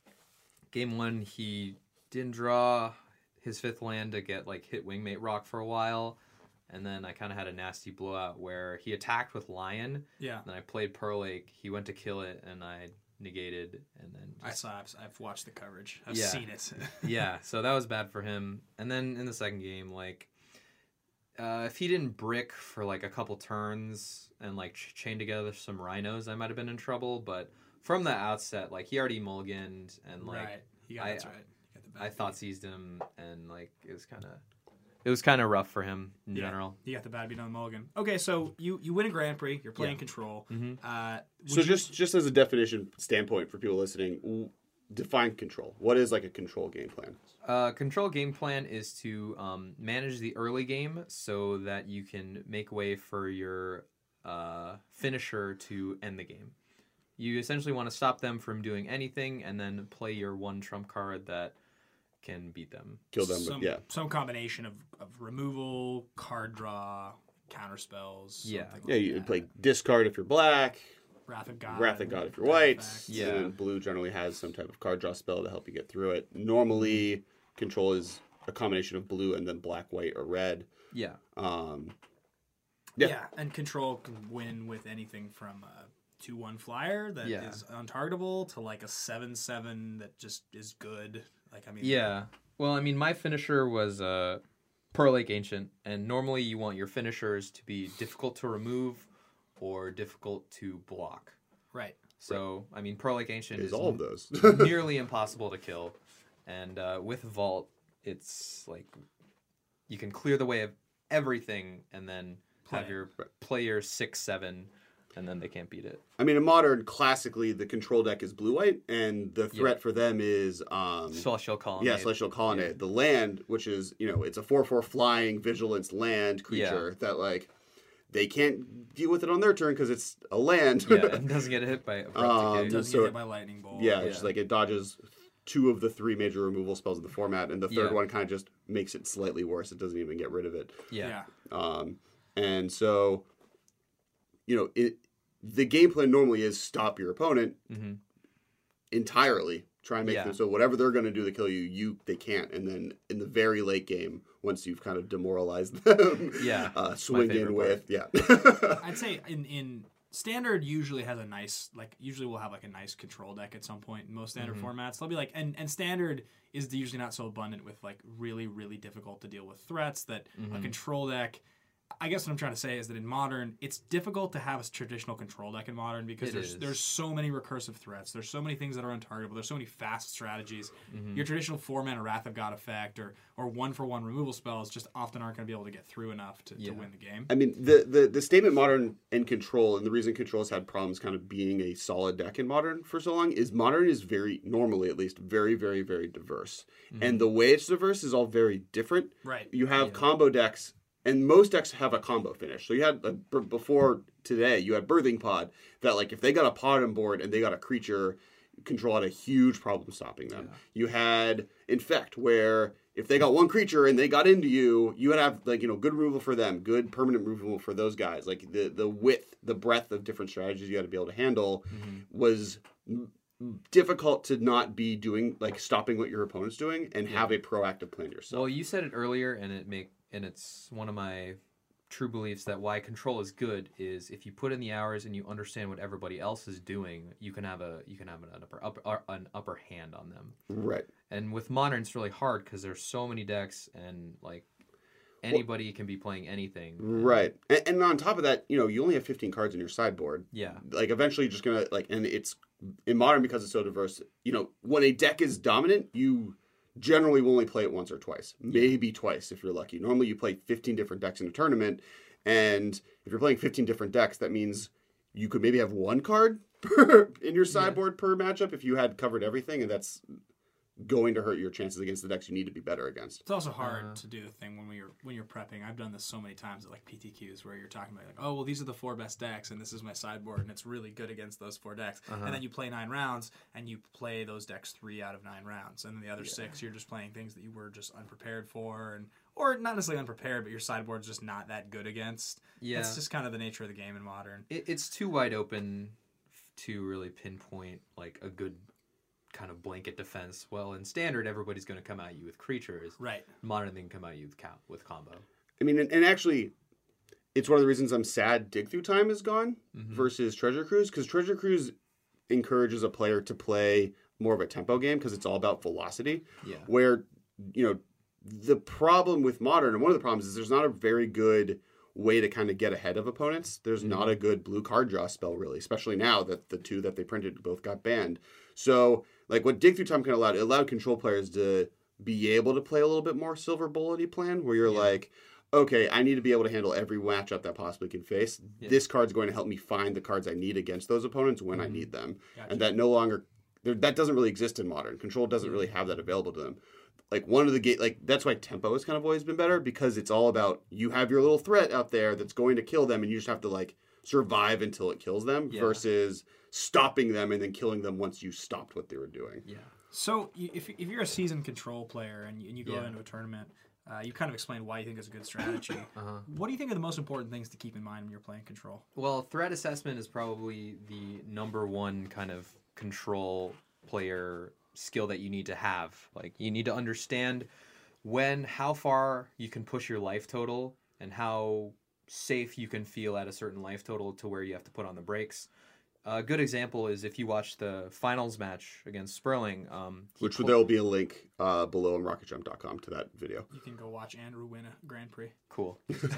Speaker 4: game one he didn't draw his fifth land to get like hit Wingmate Rock for a while, and then I kind of had a nasty blowout where he attacked with Lion.
Speaker 3: Yeah.
Speaker 4: Then I played Pearl Lake. He went to kill it, and I negated, and then
Speaker 3: I
Speaker 4: just,
Speaker 3: saw. I've, I've watched the coverage. I've
Speaker 4: Yeah.
Speaker 3: seen it.
Speaker 4: yeah. So that was bad for him. And then in the second game, like, uh, if he didn't brick for like a couple turns and like ch- chain together some rhinos, I might have been in trouble. But from the outset, like he already mulliganed, and like
Speaker 3: right. You got
Speaker 4: I-
Speaker 3: that's right. You got the
Speaker 4: I
Speaker 3: bad
Speaker 4: thought
Speaker 3: beat.
Speaker 4: seized him, and like it was kind of, it was kind of rough for him in
Speaker 3: Yeah.
Speaker 4: general.
Speaker 3: You got the bad beat on the mulligan. Okay, so you you win a Grand Prix. You're playing
Speaker 4: Yeah.
Speaker 3: control.
Speaker 4: Mhm.
Speaker 3: Uh, would
Speaker 2: So
Speaker 3: you-
Speaker 2: just just as a definition standpoint for people listening, w- define control. What is like a control game plan?
Speaker 4: Uh, control game plan is to um, manage the early game so that you can make way for your uh, finisher to end the game. You essentially want to stop them from doing anything and then play your one trump card that can beat them.
Speaker 2: Kill them,
Speaker 3: some,
Speaker 2: but yeah.
Speaker 3: some combination of, of removal, card draw, counter spells.
Speaker 4: Yeah.
Speaker 3: something
Speaker 2: Yeah,
Speaker 3: like
Speaker 2: you
Speaker 3: that.
Speaker 2: play discard if you're black,
Speaker 3: Wrath of God.
Speaker 2: Wrath of God if you're white.
Speaker 3: Effects.
Speaker 4: Yeah.
Speaker 2: And then blue generally has some type of card draw spell to help you get through it. Normally, control is a combination of blue and then black, white, or red.
Speaker 4: Yeah.
Speaker 2: Um,
Speaker 3: Yeah.
Speaker 2: Yeah.
Speaker 3: and control can win with anything from a two one flyer that is
Speaker 4: Yeah.
Speaker 3: untargetable to like a seven seven that just is good. Like I mean,
Speaker 4: Yeah. Well, I mean, my finisher was uh, Pearl Lake Ancient, and normally you want your finishers to be difficult to remove or difficult to block.
Speaker 3: right.
Speaker 4: So, I mean, Pearl Lake Ancient
Speaker 2: is
Speaker 4: is
Speaker 2: all of those.
Speaker 4: nearly impossible to kill. And uh, with Vault, it's like you can clear the way of everything and then
Speaker 3: Play
Speaker 4: have
Speaker 3: it.
Speaker 4: your player six, seven, and then they can't beat it.
Speaker 2: I mean, in Modern, classically, the control deck is blue-white, and the threat for them is... Um,
Speaker 4: Celestial Colonnade.
Speaker 2: Yeah, Celestial Colonnade. The land, which is, you know, it's a four four flying vigilance land creature that, like, they can't deal with it on their turn because it's a land.
Speaker 4: Yeah, it doesn't get hit by abrupt
Speaker 2: Um,
Speaker 4: decay.
Speaker 3: It doesn't
Speaker 2: so-
Speaker 3: get hit by lightning bolt.
Speaker 2: Yeah,
Speaker 4: Yeah.
Speaker 2: it's just like it dodges two of the three major removal spells in the format, and the third
Speaker 4: Yeah.
Speaker 2: one kind of just makes it slightly worse. It doesn't even get rid of it.
Speaker 4: Yeah.
Speaker 3: yeah.
Speaker 2: Um, and so, you know, it the game plan normally is stop your opponent
Speaker 4: Mhm.
Speaker 2: entirely. Try and make
Speaker 4: Yeah.
Speaker 2: them so whatever they're going to do to kill you, you they can't. And then in the very late game, once you've kind of demoralized them,
Speaker 4: Yeah,
Speaker 2: uh,
Speaker 4: my
Speaker 2: swing
Speaker 4: favorite
Speaker 2: in
Speaker 4: part.
Speaker 2: with yeah.
Speaker 3: I'd say in in standard usually has a nice like usually we'll have like a nice control deck at some point in most standard
Speaker 4: Mm-hmm.
Speaker 3: formats. They'll be like and and standard is usually not so abundant with like really really difficult to deal with threats that
Speaker 4: Mm-hmm.
Speaker 3: a control deck. I guess what I'm trying to say is that in modern, it's difficult to have a traditional control deck in modern because
Speaker 4: It
Speaker 3: there's
Speaker 4: is.
Speaker 3: there's so many recursive threats. There's so many things that are untargetable. There's so many fast strategies.
Speaker 4: Mm-hmm.
Speaker 3: Your traditional four mana Wrath of God effect or or one for one removal spells just often aren't going to be able to get through enough to,
Speaker 4: Yeah.
Speaker 3: to win the game.
Speaker 2: I mean, the, the, the statement Modern and Control, and the reason Control has had problems kind of being a solid deck in Modern for so long, is Modern is very, normally at least, very, very, very diverse. And the way it's diverse is all very different.
Speaker 3: Right.
Speaker 2: You have
Speaker 4: Yeah.
Speaker 2: combo decks and most decks have a combo finish. So you had, uh, b- before today, you had Birthing Pod, that like if they got a pod on board and they got a creature, Control had a huge problem stopping them.
Speaker 4: Yeah.
Speaker 2: You had Infect, where if they got one creature and they got into you, you would have like, you know, good removal for them, good permanent removal for those guys. Like the, the width, the breadth of different strategies you had to be able to handle
Speaker 4: Mm-hmm.
Speaker 2: was difficult to not be doing, like stopping what your opponent's doing and
Speaker 4: Yeah.
Speaker 2: have a proactive plan yourself.
Speaker 4: Well, you said it earlier, and it make and it's one of my true beliefs that why Control is good is if you put in the hours and you understand what everybody else is doing, you can have a you can have an upper upper an upper hand on them.
Speaker 2: Right.
Speaker 4: And with Modern, it's really hard because there's so many decks, and like anybody can be playing anything.
Speaker 2: Right. And, and on top of that, you know, you only have fifteen cards in your sideboard.
Speaker 4: Yeah.
Speaker 2: Like eventually you're just going to like, and it's in Modern because it's so diverse, you know, when a deck is dominant, you generally will only play it once or twice, maybe twice if you're lucky. Normally you play fifteen different decks in a tournament. And if you're playing fifteen different decks, that means you could maybe have one card per, in your sideboard per matchup if you had covered everything. And that's going to hurt your chances against the decks you need to be better against.
Speaker 3: It's also hard
Speaker 4: Uh,
Speaker 3: to do the thing when you're when you're prepping. I've done this so many times at like P T Qs where you're talking about like, oh well, these are the four best decks, and this is my sideboard, and it's really good against those four decks.
Speaker 4: Uh-huh.
Speaker 3: And then you play nine rounds, and you play those decks three out of nine rounds, and then the other six you're just playing things that you were just unprepared for, and or not necessarily unprepared, but your sideboard's just not that good against.
Speaker 4: Yeah.
Speaker 3: It's just kind of the nature of the game in Modern.
Speaker 4: It, it's too wide open to really pinpoint like a good kind of blanket defense. Well, in Standard, everybody's going to come at you with creatures.
Speaker 3: Right.
Speaker 4: Modern, they can come at you with co- with combo.
Speaker 2: I mean, and, and actually, it's one of the reasons I'm sad Dig Through Time is gone
Speaker 4: Mhm.
Speaker 2: versus Treasure Cruise, because Treasure Cruise encourages a player to play more of a tempo game because it's all about velocity.
Speaker 4: Yeah.
Speaker 2: Where, you know, the problem with Modern, and one of the problems is there's not a very good way to kind of get ahead of opponents. There's
Speaker 4: Mm-hmm.
Speaker 2: not a good blue card draw spell, really, especially now that the two that they printed both got banned. So, like, what Dig Through Time can allow, it allowed Control players to be able to play a little bit more Silver Bullet-y plan, where you're
Speaker 4: Yeah.
Speaker 2: like, okay, I need to be able to handle every matchup that possibly can face.
Speaker 4: Yeah.
Speaker 2: This card's going to help me find the cards I need against those opponents when I
Speaker 4: Mhm.
Speaker 2: need them.
Speaker 3: Gotcha.
Speaker 2: And that no longer, there, that doesn't really exist in Modern. Control doesn't really have that available to them. Like, one of the gate, like, that's why tempo has kind of always been better, because it's all about, you have your little threat out there that's going to kill them, and you just have to, like, survive until it kills them,
Speaker 4: Yeah.
Speaker 2: versus stopping them and then killing them once you stopped what they were doing.
Speaker 4: Yeah.
Speaker 3: So you, if, if you're a seasoned Control player and you, and you go
Speaker 4: Yeah.
Speaker 3: into a tournament, uh, you kind of explained why you think it's a good strategy.
Speaker 4: Uh-huh.
Speaker 3: What do you think are the most important things to keep in mind when you're playing Control?
Speaker 4: Well, threat assessment is probably the number one kind of Control player skill that you need to have. Like, you need to understand when, how far you can push your life total and how safe you can feel at a certain life total to where you have to put on the brakes. A good example is if you watch the finals match against Sperling. Um, he
Speaker 2: Which
Speaker 4: pulled-
Speaker 2: there will be a link uh, below on rocket jump dot com to that video.
Speaker 3: You can go watch Andrew win a Grand Prix.
Speaker 4: Cool.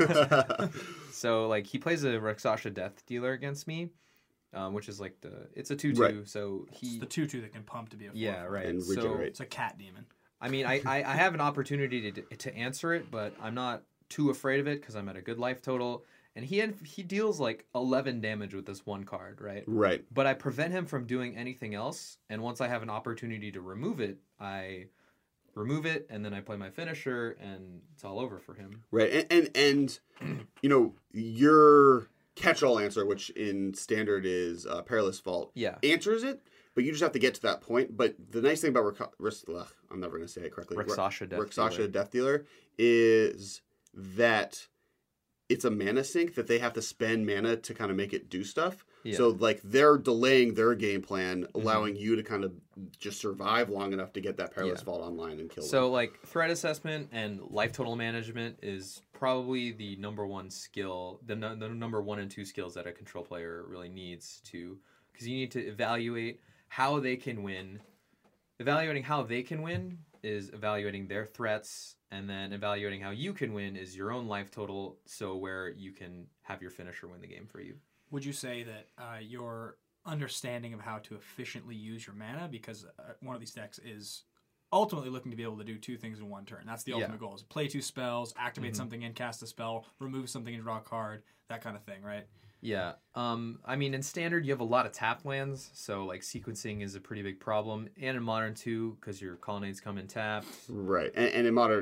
Speaker 4: So, like, he plays a Rexasha Death Dealer against me, um, which is like the, it's a two two,
Speaker 2: Right.
Speaker 4: so he...
Speaker 3: It's the two two that can pump to be a four.
Speaker 4: Yeah, right.
Speaker 2: And
Speaker 4: So,
Speaker 2: regenerate.
Speaker 3: It's a cat demon.
Speaker 4: I mean, I, I, I have an opportunity to to answer it, but I'm not too afraid of it because I'm at a good life total. And he he deals like eleven damage with this one card, right?
Speaker 2: Right.
Speaker 4: But I prevent him from doing anything else. And once I have an opportunity to remove it, I remove it, and then I play my finisher, and it's all over for him.
Speaker 2: Right. And, and, and you know, your catch-all answer, which in Standard is uh, Perilous Vault,
Speaker 4: Yeah.
Speaker 2: answers it, but you just have to get to that point. But the nice thing about Rek- Res- ugh, I'm never going to say it correctly.
Speaker 4: Rexasha Death
Speaker 2: Rexasha
Speaker 4: Dealer.
Speaker 2: Death Dealer is that it's a mana sink that they have to spend mana to kind of make it do stuff.
Speaker 4: Yeah.
Speaker 2: So, like, they're delaying their game plan, allowing you to kind of just survive long enough to get that Perilous
Speaker 4: Yeah.
Speaker 2: Vault online and kill them.
Speaker 4: So, like, threat assessment and life total management is probably the number one skill, the, no, the number one and two skills that a Control player really needs to, because you need to evaluate how they can win. Evaluating how they can win is evaluating their threats, and then evaluating how you can win is your own life total, so where you can have your finisher win the game for you.
Speaker 3: Would you say that uh, your understanding of how to efficiently use your mana, because uh, one of these decks is ultimately looking to be able to do two things in one turn. That's the
Speaker 4: Yeah.
Speaker 3: ultimate goal: is play two spells, activate
Speaker 4: Mhm.
Speaker 3: something and cast a spell, remove something and draw a card, that kind of thing, right?
Speaker 4: Yeah. Um, I mean, in Standard, you have a lot of tap lands, so, like, sequencing is a pretty big problem. And in Modern, too, because your colonnades come in tapped.
Speaker 2: Right. And, and in Modern,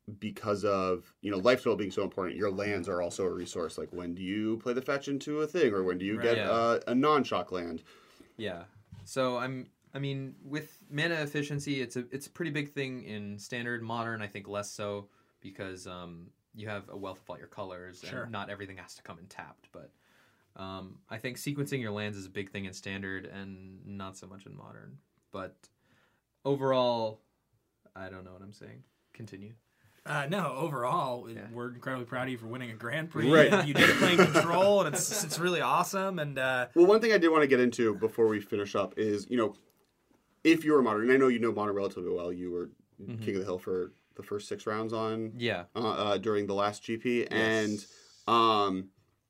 Speaker 2: because of, you know, life total being so important, your lands are also a resource. Like, when do you play the fetch into a thing, or when do you
Speaker 3: Right.
Speaker 2: get
Speaker 4: Yeah.
Speaker 2: uh, a non-shock land?
Speaker 4: Yeah. So I'm I mean, with mana efficiency, it's a it's a pretty big thing in standard. Modern, I think less so, because um, you have a wealth of all your colors,
Speaker 3: Sure.
Speaker 4: and not everything has to come in tapped. But um, I think sequencing your lands is a big thing in standard, and not so much in modern. But overall, I don't know what I'm saying. Continue.
Speaker 3: Uh, no, overall,
Speaker 4: Yeah.
Speaker 3: we're incredibly proud of you for winning a Grand Prix.
Speaker 2: Right.
Speaker 3: And you did it playing Control, and it's it's really awesome. And uh,
Speaker 2: Well, one thing I did want to get into before we finish up is, you know, if you were Modern, and I know you know Modern relatively well, you were
Speaker 4: Mm-hmm.
Speaker 2: King of the Hill for the first six rounds on
Speaker 4: Yeah.
Speaker 2: uh, uh, during the last G P, and
Speaker 4: Yes.
Speaker 2: um,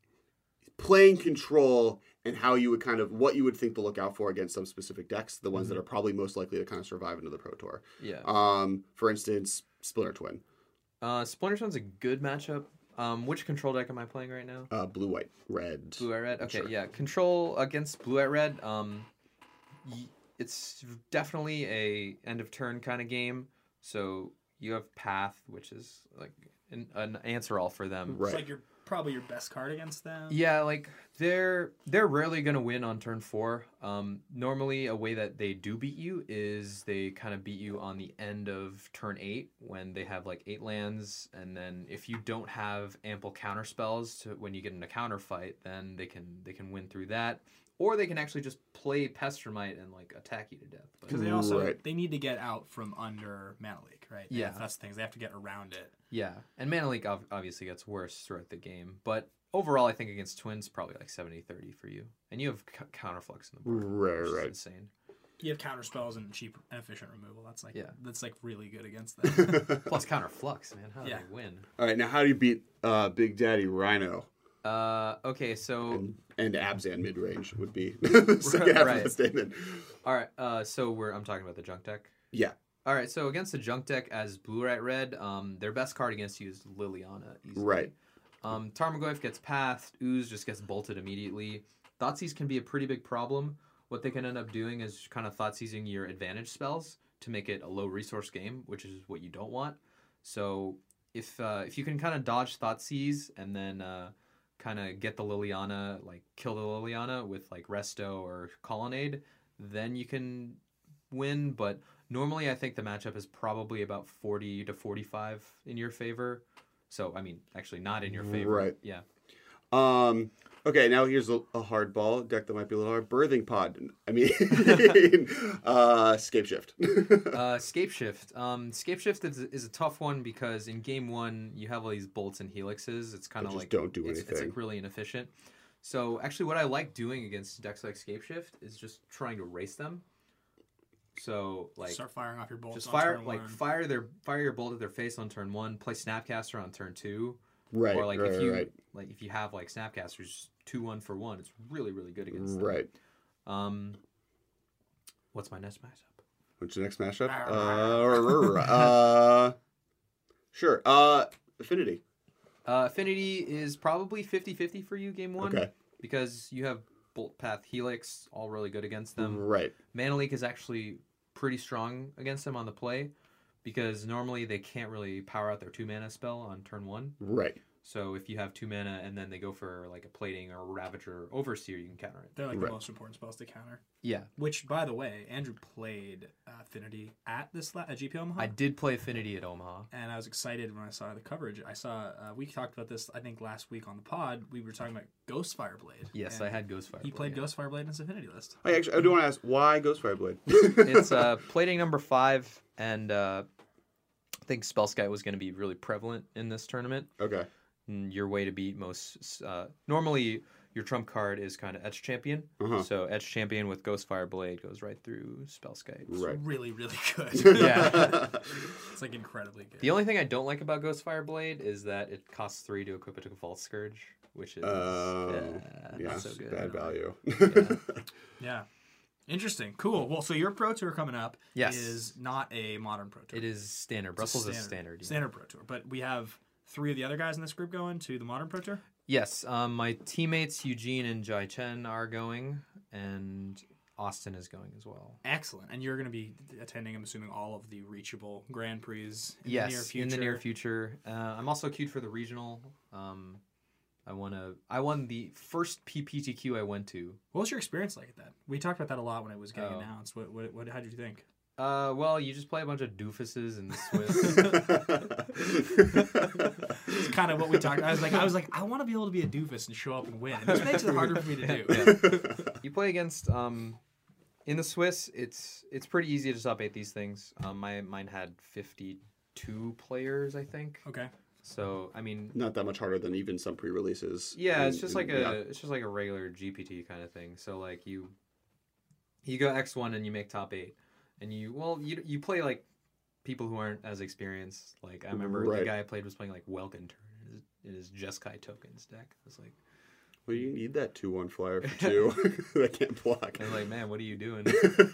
Speaker 2: playing Control and how you would kind of, what you would think to look out for against some specific decks, the ones that are probably most likely to kind of survive into the Pro Tour.
Speaker 4: Yeah.
Speaker 2: Um, for instance, Splinter Twin,
Speaker 4: Uh, Splinter Twin's a good matchup. Um, which control deck am I playing right now?
Speaker 2: uh, Blue, White, Red.
Speaker 4: Blue White Red. Okay,
Speaker 2: Sure.
Speaker 4: yeah. Control against Blue White Red. Um, y- it's definitely a end of turn kind of game. So you have Path, which is like an, an answer all for them.
Speaker 2: Right.
Speaker 3: it's like your probably your best card against them.
Speaker 4: Yeah, like they're they're rarely gonna win on turn four. Um, normally, a way that they do beat you is they kind of beat you on the end of turn eight when they have like eight lands, and then if you don't have ample counter spells to when you get in a counter fight, then they can they can win through that, or they can actually just play Pestermite and like attack you to death. But
Speaker 3: Because they also
Speaker 2: Right.
Speaker 3: they need to get out from under Mana Leak, right?
Speaker 4: Yeah.
Speaker 3: that's the thing. They have to get around it.
Speaker 4: yeah, and Mana Leak ov- obviously gets worse throughout the game, but overall, I think against Twins probably like seventy thirty for you, and you have c- counterflux in the board,
Speaker 2: Right,
Speaker 4: which is
Speaker 2: right.
Speaker 4: insane.
Speaker 3: You have counter spells and cheap and efficient removal. That's like
Speaker 4: Yeah.
Speaker 3: that's like really good against them.
Speaker 4: Plus counter flux, man. How do
Speaker 3: Yeah.
Speaker 4: they win?
Speaker 2: All right, now how do you beat uh, Big Daddy Rhino?
Speaker 4: Uh, okay, so
Speaker 2: And, and Abzan mid range would be the second half
Speaker 4: Right.
Speaker 2: of the statement.
Speaker 4: all right, uh, so we're I'm talking about the junk deck.
Speaker 2: Yeah.
Speaker 4: All right, so against the junk deck as blue white red, um, their best card against you is Liliana. Easily.
Speaker 2: Right.
Speaker 4: Um, Tarmogoyf gets pathed. Ooze just gets bolted immediately. Thoughtseize can be a pretty big problem. What they can end up doing is kind of Thoughtseizing your advantage spells to make it a low resource game, which is what you don't want. So if uh, if you can kind of dodge Thoughtseize and then uh, kind of get the Liliana, like kill the Liliana with like Resto or Colonnade, then you can win. But normally I think the matchup is probably about forty to forty-five in your favor. So, I mean, actually not in your favor.
Speaker 2: Right.
Speaker 4: Yeah.
Speaker 2: Um. Okay, now here's a, a hard ball deck that might be a little hard. Birthing Pod. I mean, uh, Scape Shift.
Speaker 4: Uh, Scape Shift. Um, Scape Shift is, is a tough one because in game one you have all these bolts and helixes. It's kind
Speaker 2: That
Speaker 4: of
Speaker 2: just
Speaker 4: like
Speaker 2: don't do
Speaker 4: it's, It's
Speaker 2: anything.
Speaker 4: like really inefficient. So actually, what I like doing against decks like Scape Shift is just trying to race them. So like
Speaker 3: Start firing off your bolts.
Speaker 4: just
Speaker 3: on
Speaker 4: fire
Speaker 3: turn
Speaker 4: like
Speaker 3: one.
Speaker 4: fire their fire your bolt at their face on turn one. Play Snapcaster on turn two.
Speaker 2: right.
Speaker 4: Or like
Speaker 2: right.
Speaker 4: if you
Speaker 2: right.
Speaker 4: like if you have like Snapcasters two one for one, it's really really good against them.
Speaker 2: Right.
Speaker 4: Um, what's my next matchup?
Speaker 2: What's the next mashup? Uh, uh, sure. Uh, Affinity.
Speaker 4: Uh, Affinity is probably fifty-fifty for you game one.
Speaker 2: Okay.
Speaker 4: Because you have Bolt Path Helix, all really good against them.
Speaker 2: Right.
Speaker 4: Mana Leak is actually pretty strong against them on the play, because normally they can't really power out their two mana spell on turn one.
Speaker 2: Right.
Speaker 4: So if you have two mana and then they go for like a Plating or a Ravager or Overseer, you can counter it.
Speaker 3: They're like
Speaker 2: Right.
Speaker 3: the most important spells to counter.
Speaker 4: Yeah.
Speaker 3: Which, by the way, Andrew played uh, Affinity at this la- at G P Omaha.
Speaker 4: I did play Affinity at Omaha.
Speaker 3: And I was excited when I saw the coverage. I saw, uh, we talked about this, I think, last week on the pod. We were talking about Ghostfire Blade.
Speaker 4: Yes,
Speaker 3: And
Speaker 4: I had Ghostfire.
Speaker 3: He played
Speaker 4: yeah.
Speaker 3: Ghostfire Blade in his Affinity list.
Speaker 2: I actually I do want to ask why Ghostfire Blade.
Speaker 4: It's uh, plating number five, and uh, I think Spellskite was going to be really prevalent in this tournament.
Speaker 2: okay.
Speaker 4: And your way to beat most uh, normally your trump card is kind of Etch Champion.
Speaker 2: Uh-huh.
Speaker 4: So Etch Champion with Ghostfire Blade goes right through Spellskite.
Speaker 3: It's
Speaker 2: Right.
Speaker 3: really, really good.
Speaker 4: Yeah.
Speaker 3: It's like incredibly good.
Speaker 4: The only thing I don't like about Ghostfire Blade is that it costs three to equip it to a False Scourge, which is
Speaker 2: Oh,
Speaker 4: uh,
Speaker 2: yeah,
Speaker 4: not so good.
Speaker 2: bad value.
Speaker 3: Yeah. Interesting. Cool. Well, so your Pro Tour coming up
Speaker 4: Yes.
Speaker 3: is not a modern Pro Tour.
Speaker 4: It is standard.
Speaker 3: It's a
Speaker 4: Brussels is standard. yeah.
Speaker 3: Standard Pro Tour. But we have three of the other guys in this group going to the modern Pro Tour.
Speaker 4: Yes, um, my teammates Eugene and Jai Chen are going, and Austin is going as well.
Speaker 3: Excellent. And you're going to be attending, I'm assuming, all of the reachable Grand Prix in
Speaker 4: yes,
Speaker 3: the near future.
Speaker 4: in the near future. Uh, I'm also queued for the regional. Um, I won a. I won the first P P T Q I went to.
Speaker 3: What was your experience like at that? We talked about that a lot when it was getting
Speaker 4: Oh.
Speaker 3: announced. What, what, what, how did you think?
Speaker 4: Uh, well, you just play a bunch of doofuses in the Swiss.
Speaker 3: It's kind of what we talked. I was like, I was like, I want to be able to be a doofus and show up and win. And this makes it harder for me to do.
Speaker 4: Yeah. You play against um, in the Swiss. It's it's pretty easy to top eight these things. Um, my mine had fifty-two players, I think.
Speaker 3: Okay.
Speaker 4: So I mean,
Speaker 2: Not that much harder than even some pre-releases.
Speaker 4: yeah,
Speaker 2: And-
Speaker 4: it's just
Speaker 2: and-
Speaker 4: like a
Speaker 2: yeah.
Speaker 4: it's just like a regular G P T kind of thing. So like you you go X one and you make top eight, and you well you you play like people who aren't as experienced. Like I remember
Speaker 2: Right.
Speaker 4: the guy I played was playing like Welkin turn in his, in his Jeskai tokens deck. I was like,
Speaker 2: Well, you need that two one flyer for two that can't block.
Speaker 4: I was like, man, what are you doing?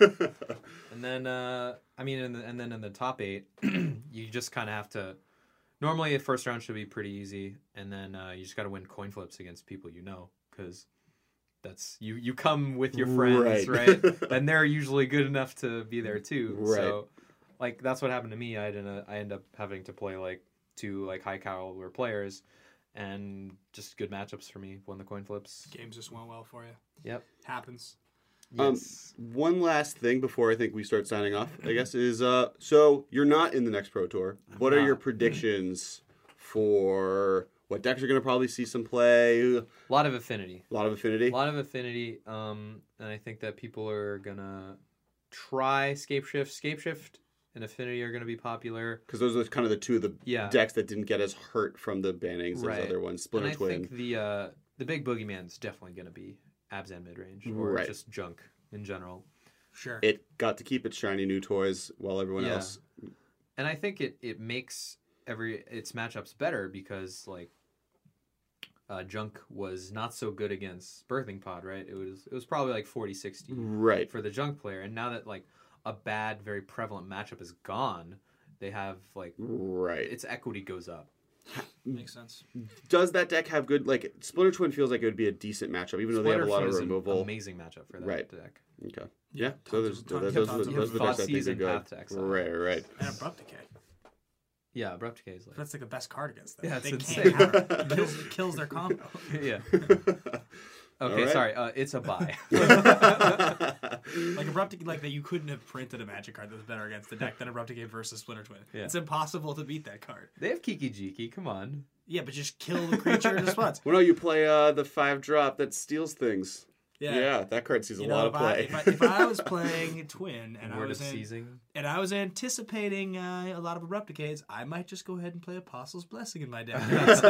Speaker 4: And then, uh, I mean, in the, and then in the top eight, you just kind of have to. Normally, the first round should be pretty easy, and then uh, you just got to win coin flips against people you know, because that's you. You come with your friends,
Speaker 2: Right.
Speaker 4: right? And they're usually good enough to be there too.
Speaker 2: Right.
Speaker 4: So, like, that's what happened to me. I didn't. I end up having to play like two like high caliber players, and just good matchups for me. Won the coin flips.
Speaker 3: Games just went well for you.
Speaker 4: Yep.
Speaker 3: Happens.
Speaker 2: Um,
Speaker 4: Yes.
Speaker 2: one last thing before I think we start signing off, I guess, is uh, so you're not in the next Pro Tour. What are your
Speaker 4: not.
Speaker 2: predictions for what decks are going to probably see some play? A
Speaker 4: A lot of affinity.
Speaker 2: lot of affinity.
Speaker 4: A lot of affinity, um, and I think that people are gonna try Scapeshift. Scapeshift and Affinity are gonna be popular,
Speaker 2: Because those are kind of the two of the
Speaker 4: Yeah.
Speaker 2: decks that didn't get as hurt from the bannings as
Speaker 4: Right.
Speaker 2: other ones. Splinter
Speaker 4: and I
Speaker 2: Twin.
Speaker 4: think the uh, the big boogeyman's definitely gonna be Abzan midrange or
Speaker 2: Right.
Speaker 4: just junk in general.
Speaker 3: Sure.
Speaker 2: It got to keep its shiny new toys while everyone
Speaker 4: Yeah.
Speaker 2: else.
Speaker 4: And I think it, it makes every its matchups better because like uh, junk was not so good against Birthing Pod, right? It was it was probably like forty sixty
Speaker 2: Right.
Speaker 4: for the junk player, and now that like a bad, very prevalent matchup is gone, they have like
Speaker 2: Right.
Speaker 4: its equity goes up.
Speaker 3: Makes sense.
Speaker 2: Does that deck have good, like, Splinter Twin feels like it would be a decent matchup, even though they have a lot
Speaker 4: Twin
Speaker 2: of
Speaker 4: is an
Speaker 2: removal.
Speaker 4: amazing matchup for that
Speaker 2: Right.
Speaker 4: deck.
Speaker 2: Okay.
Speaker 3: Yeah,
Speaker 2: Yeah. So
Speaker 3: tons
Speaker 2: there's,
Speaker 3: of-
Speaker 2: those,
Speaker 3: tons-
Speaker 2: those,
Speaker 3: tons
Speaker 2: those,
Speaker 3: of-
Speaker 2: those are the
Speaker 4: Thought
Speaker 2: decks I think are
Speaker 4: Season,
Speaker 2: good.
Speaker 4: Path to Exile.
Speaker 2: Right, right.
Speaker 3: And Abrupt Decay.
Speaker 4: Yeah, Abrupt Decay is like
Speaker 3: That's like the best card against them.
Speaker 4: Yeah, it's
Speaker 3: they
Speaker 4: insane.
Speaker 3: can't have it. It kills, it kills their combo.
Speaker 4: yeah.
Speaker 2: All
Speaker 4: Okay,
Speaker 2: right.
Speaker 4: sorry. Uh, it's a buy.
Speaker 3: Like Abrupt Decay, like that you couldn't have printed a Magic card that was better against the deck than Abrupt Decay versus Splinter Twin.
Speaker 4: Yeah.
Speaker 3: It's impossible to beat that card.
Speaker 4: They have Kiki Jiki. Come on.
Speaker 3: Yeah, but just kill the creature in response.
Speaker 2: Well, no, you play uh, the five drop that steals things.
Speaker 3: Yeah.
Speaker 2: Yeah, that card sees a
Speaker 3: You
Speaker 2: lot
Speaker 3: know,
Speaker 2: of
Speaker 3: if I,
Speaker 2: play.
Speaker 3: if, I, if I was playing Twin and I
Speaker 4: Word
Speaker 3: was
Speaker 4: of
Speaker 3: in,
Speaker 4: Seizing.
Speaker 3: and I was anticipating uh, a lot of Abrupt Decays, I might just go ahead and play Apostle's Blessing in my deck.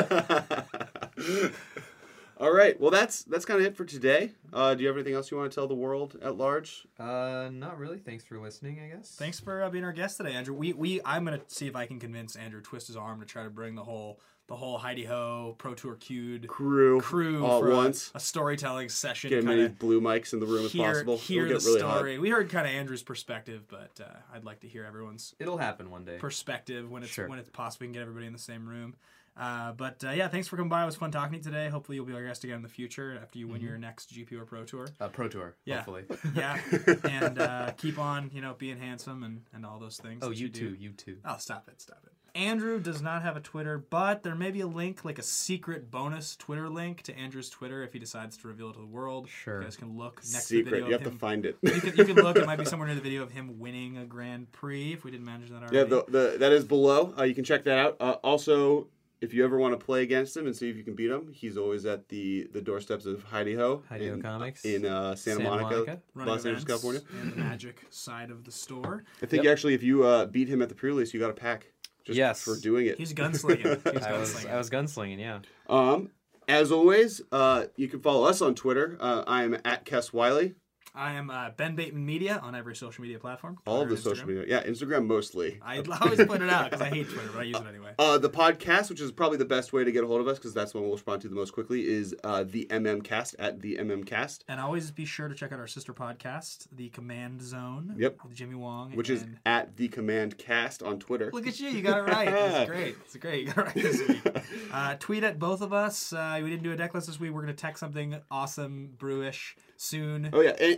Speaker 2: All right. Well, that's that's kind of it for today. Uh, do you have anything else you want to tell the world at large?
Speaker 4: Uh, not really. Thanks for listening, I guess.
Speaker 3: Thanks for uh, being our guest today, Andrew. We we I'm gonna see if I can convince Andrew to twist his arm to try to bring the whole the whole Heidi Ho Pro Tour queued
Speaker 2: Crew,
Speaker 3: crew
Speaker 2: all
Speaker 3: for
Speaker 2: at
Speaker 3: a,
Speaker 2: once.
Speaker 3: a storytelling session.
Speaker 2: Get as
Speaker 3: kinda
Speaker 2: many blue mics in the room as
Speaker 3: hear
Speaker 2: possible.
Speaker 3: hear
Speaker 2: It'll
Speaker 3: the
Speaker 2: get really
Speaker 3: story.
Speaker 2: hot.
Speaker 3: We heard kind of Andrew's perspective, but uh, I'd like to hear everyone's
Speaker 4: It'll happen one day.
Speaker 3: perspective when it's
Speaker 4: Sure.
Speaker 3: when it's possible. We can get everybody in the same room. Uh, but uh, yeah, thanks for coming by. It was fun talking to you today. Hopefully, you'll be our guest again in the future after you win your next G P or Pro Tour.
Speaker 4: Uh, Pro Tour,
Speaker 3: Yeah.
Speaker 4: hopefully.
Speaker 3: Yeah, and uh, keep on, you know, being handsome and, and all those things.
Speaker 4: Oh,
Speaker 3: that
Speaker 4: you
Speaker 3: do.
Speaker 4: too, you too.
Speaker 3: Oh, stop it, stop it. Andrew does not have a Twitter, but there may be a link, like a secret bonus Twitter link to Andrew's Twitter if he decides to reveal it to the world.
Speaker 4: Sure.
Speaker 3: You guys can look next to the
Speaker 2: Secret.
Speaker 3: video
Speaker 2: You
Speaker 3: of
Speaker 2: have to
Speaker 3: him.
Speaker 2: find it.
Speaker 3: You can, you can look. It might be somewhere near the video of him winning a Grand Prix, if we didn't mention that already.
Speaker 2: Yeah, the, the that is below. Uh, you can check that out. Uh, also, if you ever want to play against him and see if you can beat him, he's always at the, the doorsteps of Heidi Ho.
Speaker 4: Heidi Ho
Speaker 2: in,
Speaker 4: Comics.
Speaker 2: in uh, Santa,
Speaker 4: Santa
Speaker 2: Monica,
Speaker 4: Monica.
Speaker 3: Running
Speaker 2: Los Angeles,
Speaker 3: events
Speaker 2: California.
Speaker 3: and the magic side of the store.
Speaker 2: I think
Speaker 4: Yep.
Speaker 2: actually, if you uh, beat him at the pre-release, you got a pack just
Speaker 4: Yes.
Speaker 2: for doing it.
Speaker 3: He's gunslinging. He's
Speaker 4: I was
Speaker 3: gunslinging.
Speaker 4: I was gunslinging, yeah.
Speaker 2: Um, as always, uh, you can follow us on Twitter. Uh, I am at Kess Wiley.
Speaker 3: I am uh, Ben Bateman Media on every social media platform.
Speaker 2: All of the
Speaker 3: Twitter and
Speaker 2: social
Speaker 3: Instagram.
Speaker 2: media. Yeah, Instagram mostly.
Speaker 3: I always point it out because I hate Twitter, but I use it anyway.
Speaker 2: Uh, the podcast, which is probably the best way to get a hold of us, because that's when we'll respond to the most quickly, is uh, the M M Cast at the M M Cast,
Speaker 3: And always be sure to check out our sister podcast, The Command Zone.
Speaker 2: Yep.
Speaker 3: With Jimmy Wong.
Speaker 2: which is
Speaker 3: and-
Speaker 2: at the Command Cast on Twitter.
Speaker 3: Look at you, you got it right. That's great. It's great. You got it right this week. Uh, tweet at both of us. Uh, we didn't do a deck list this week. We're going to tech something awesome, brewish soon.
Speaker 2: Oh yeah, and,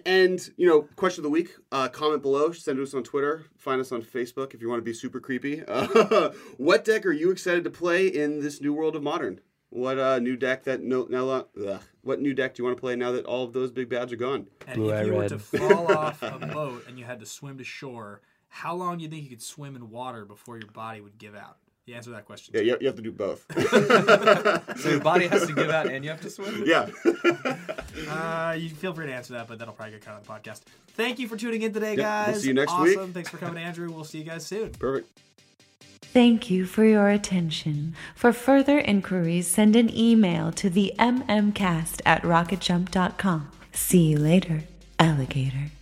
Speaker 2: and, you know, question of the week, uh, comment below, send it to us on Twitter, find us on Facebook if you want to be super creepy. Uh, what deck are you excited to play in this new world of Modern? What uh, new deck that no now? Ugh, what new deck do you want to play now that all of those big bads are gone?
Speaker 3: And
Speaker 4: Blue
Speaker 3: if you were
Speaker 4: red.
Speaker 3: to fall off a boat and you had to swim to shore, how long do you think you could swim in water before your body would give out? You answer that question.
Speaker 2: Yeah, you you have to do both.
Speaker 4: So your body has to give out and you have to swim?
Speaker 2: Yeah.
Speaker 3: Uh, you feel free to answer that, but that'll probably get cut out of the podcast. Thank you for tuning in today,
Speaker 2: Yep,
Speaker 3: guys.
Speaker 2: we'll see you next
Speaker 3: awesome.
Speaker 2: week.
Speaker 3: Thanks for coming, Andrew. We'll see you guys soon.
Speaker 2: Perfect.
Speaker 1: Thank you for your attention. For further inquiries, send an email to the mmcast at rocketjump dot com. See you later, alligator.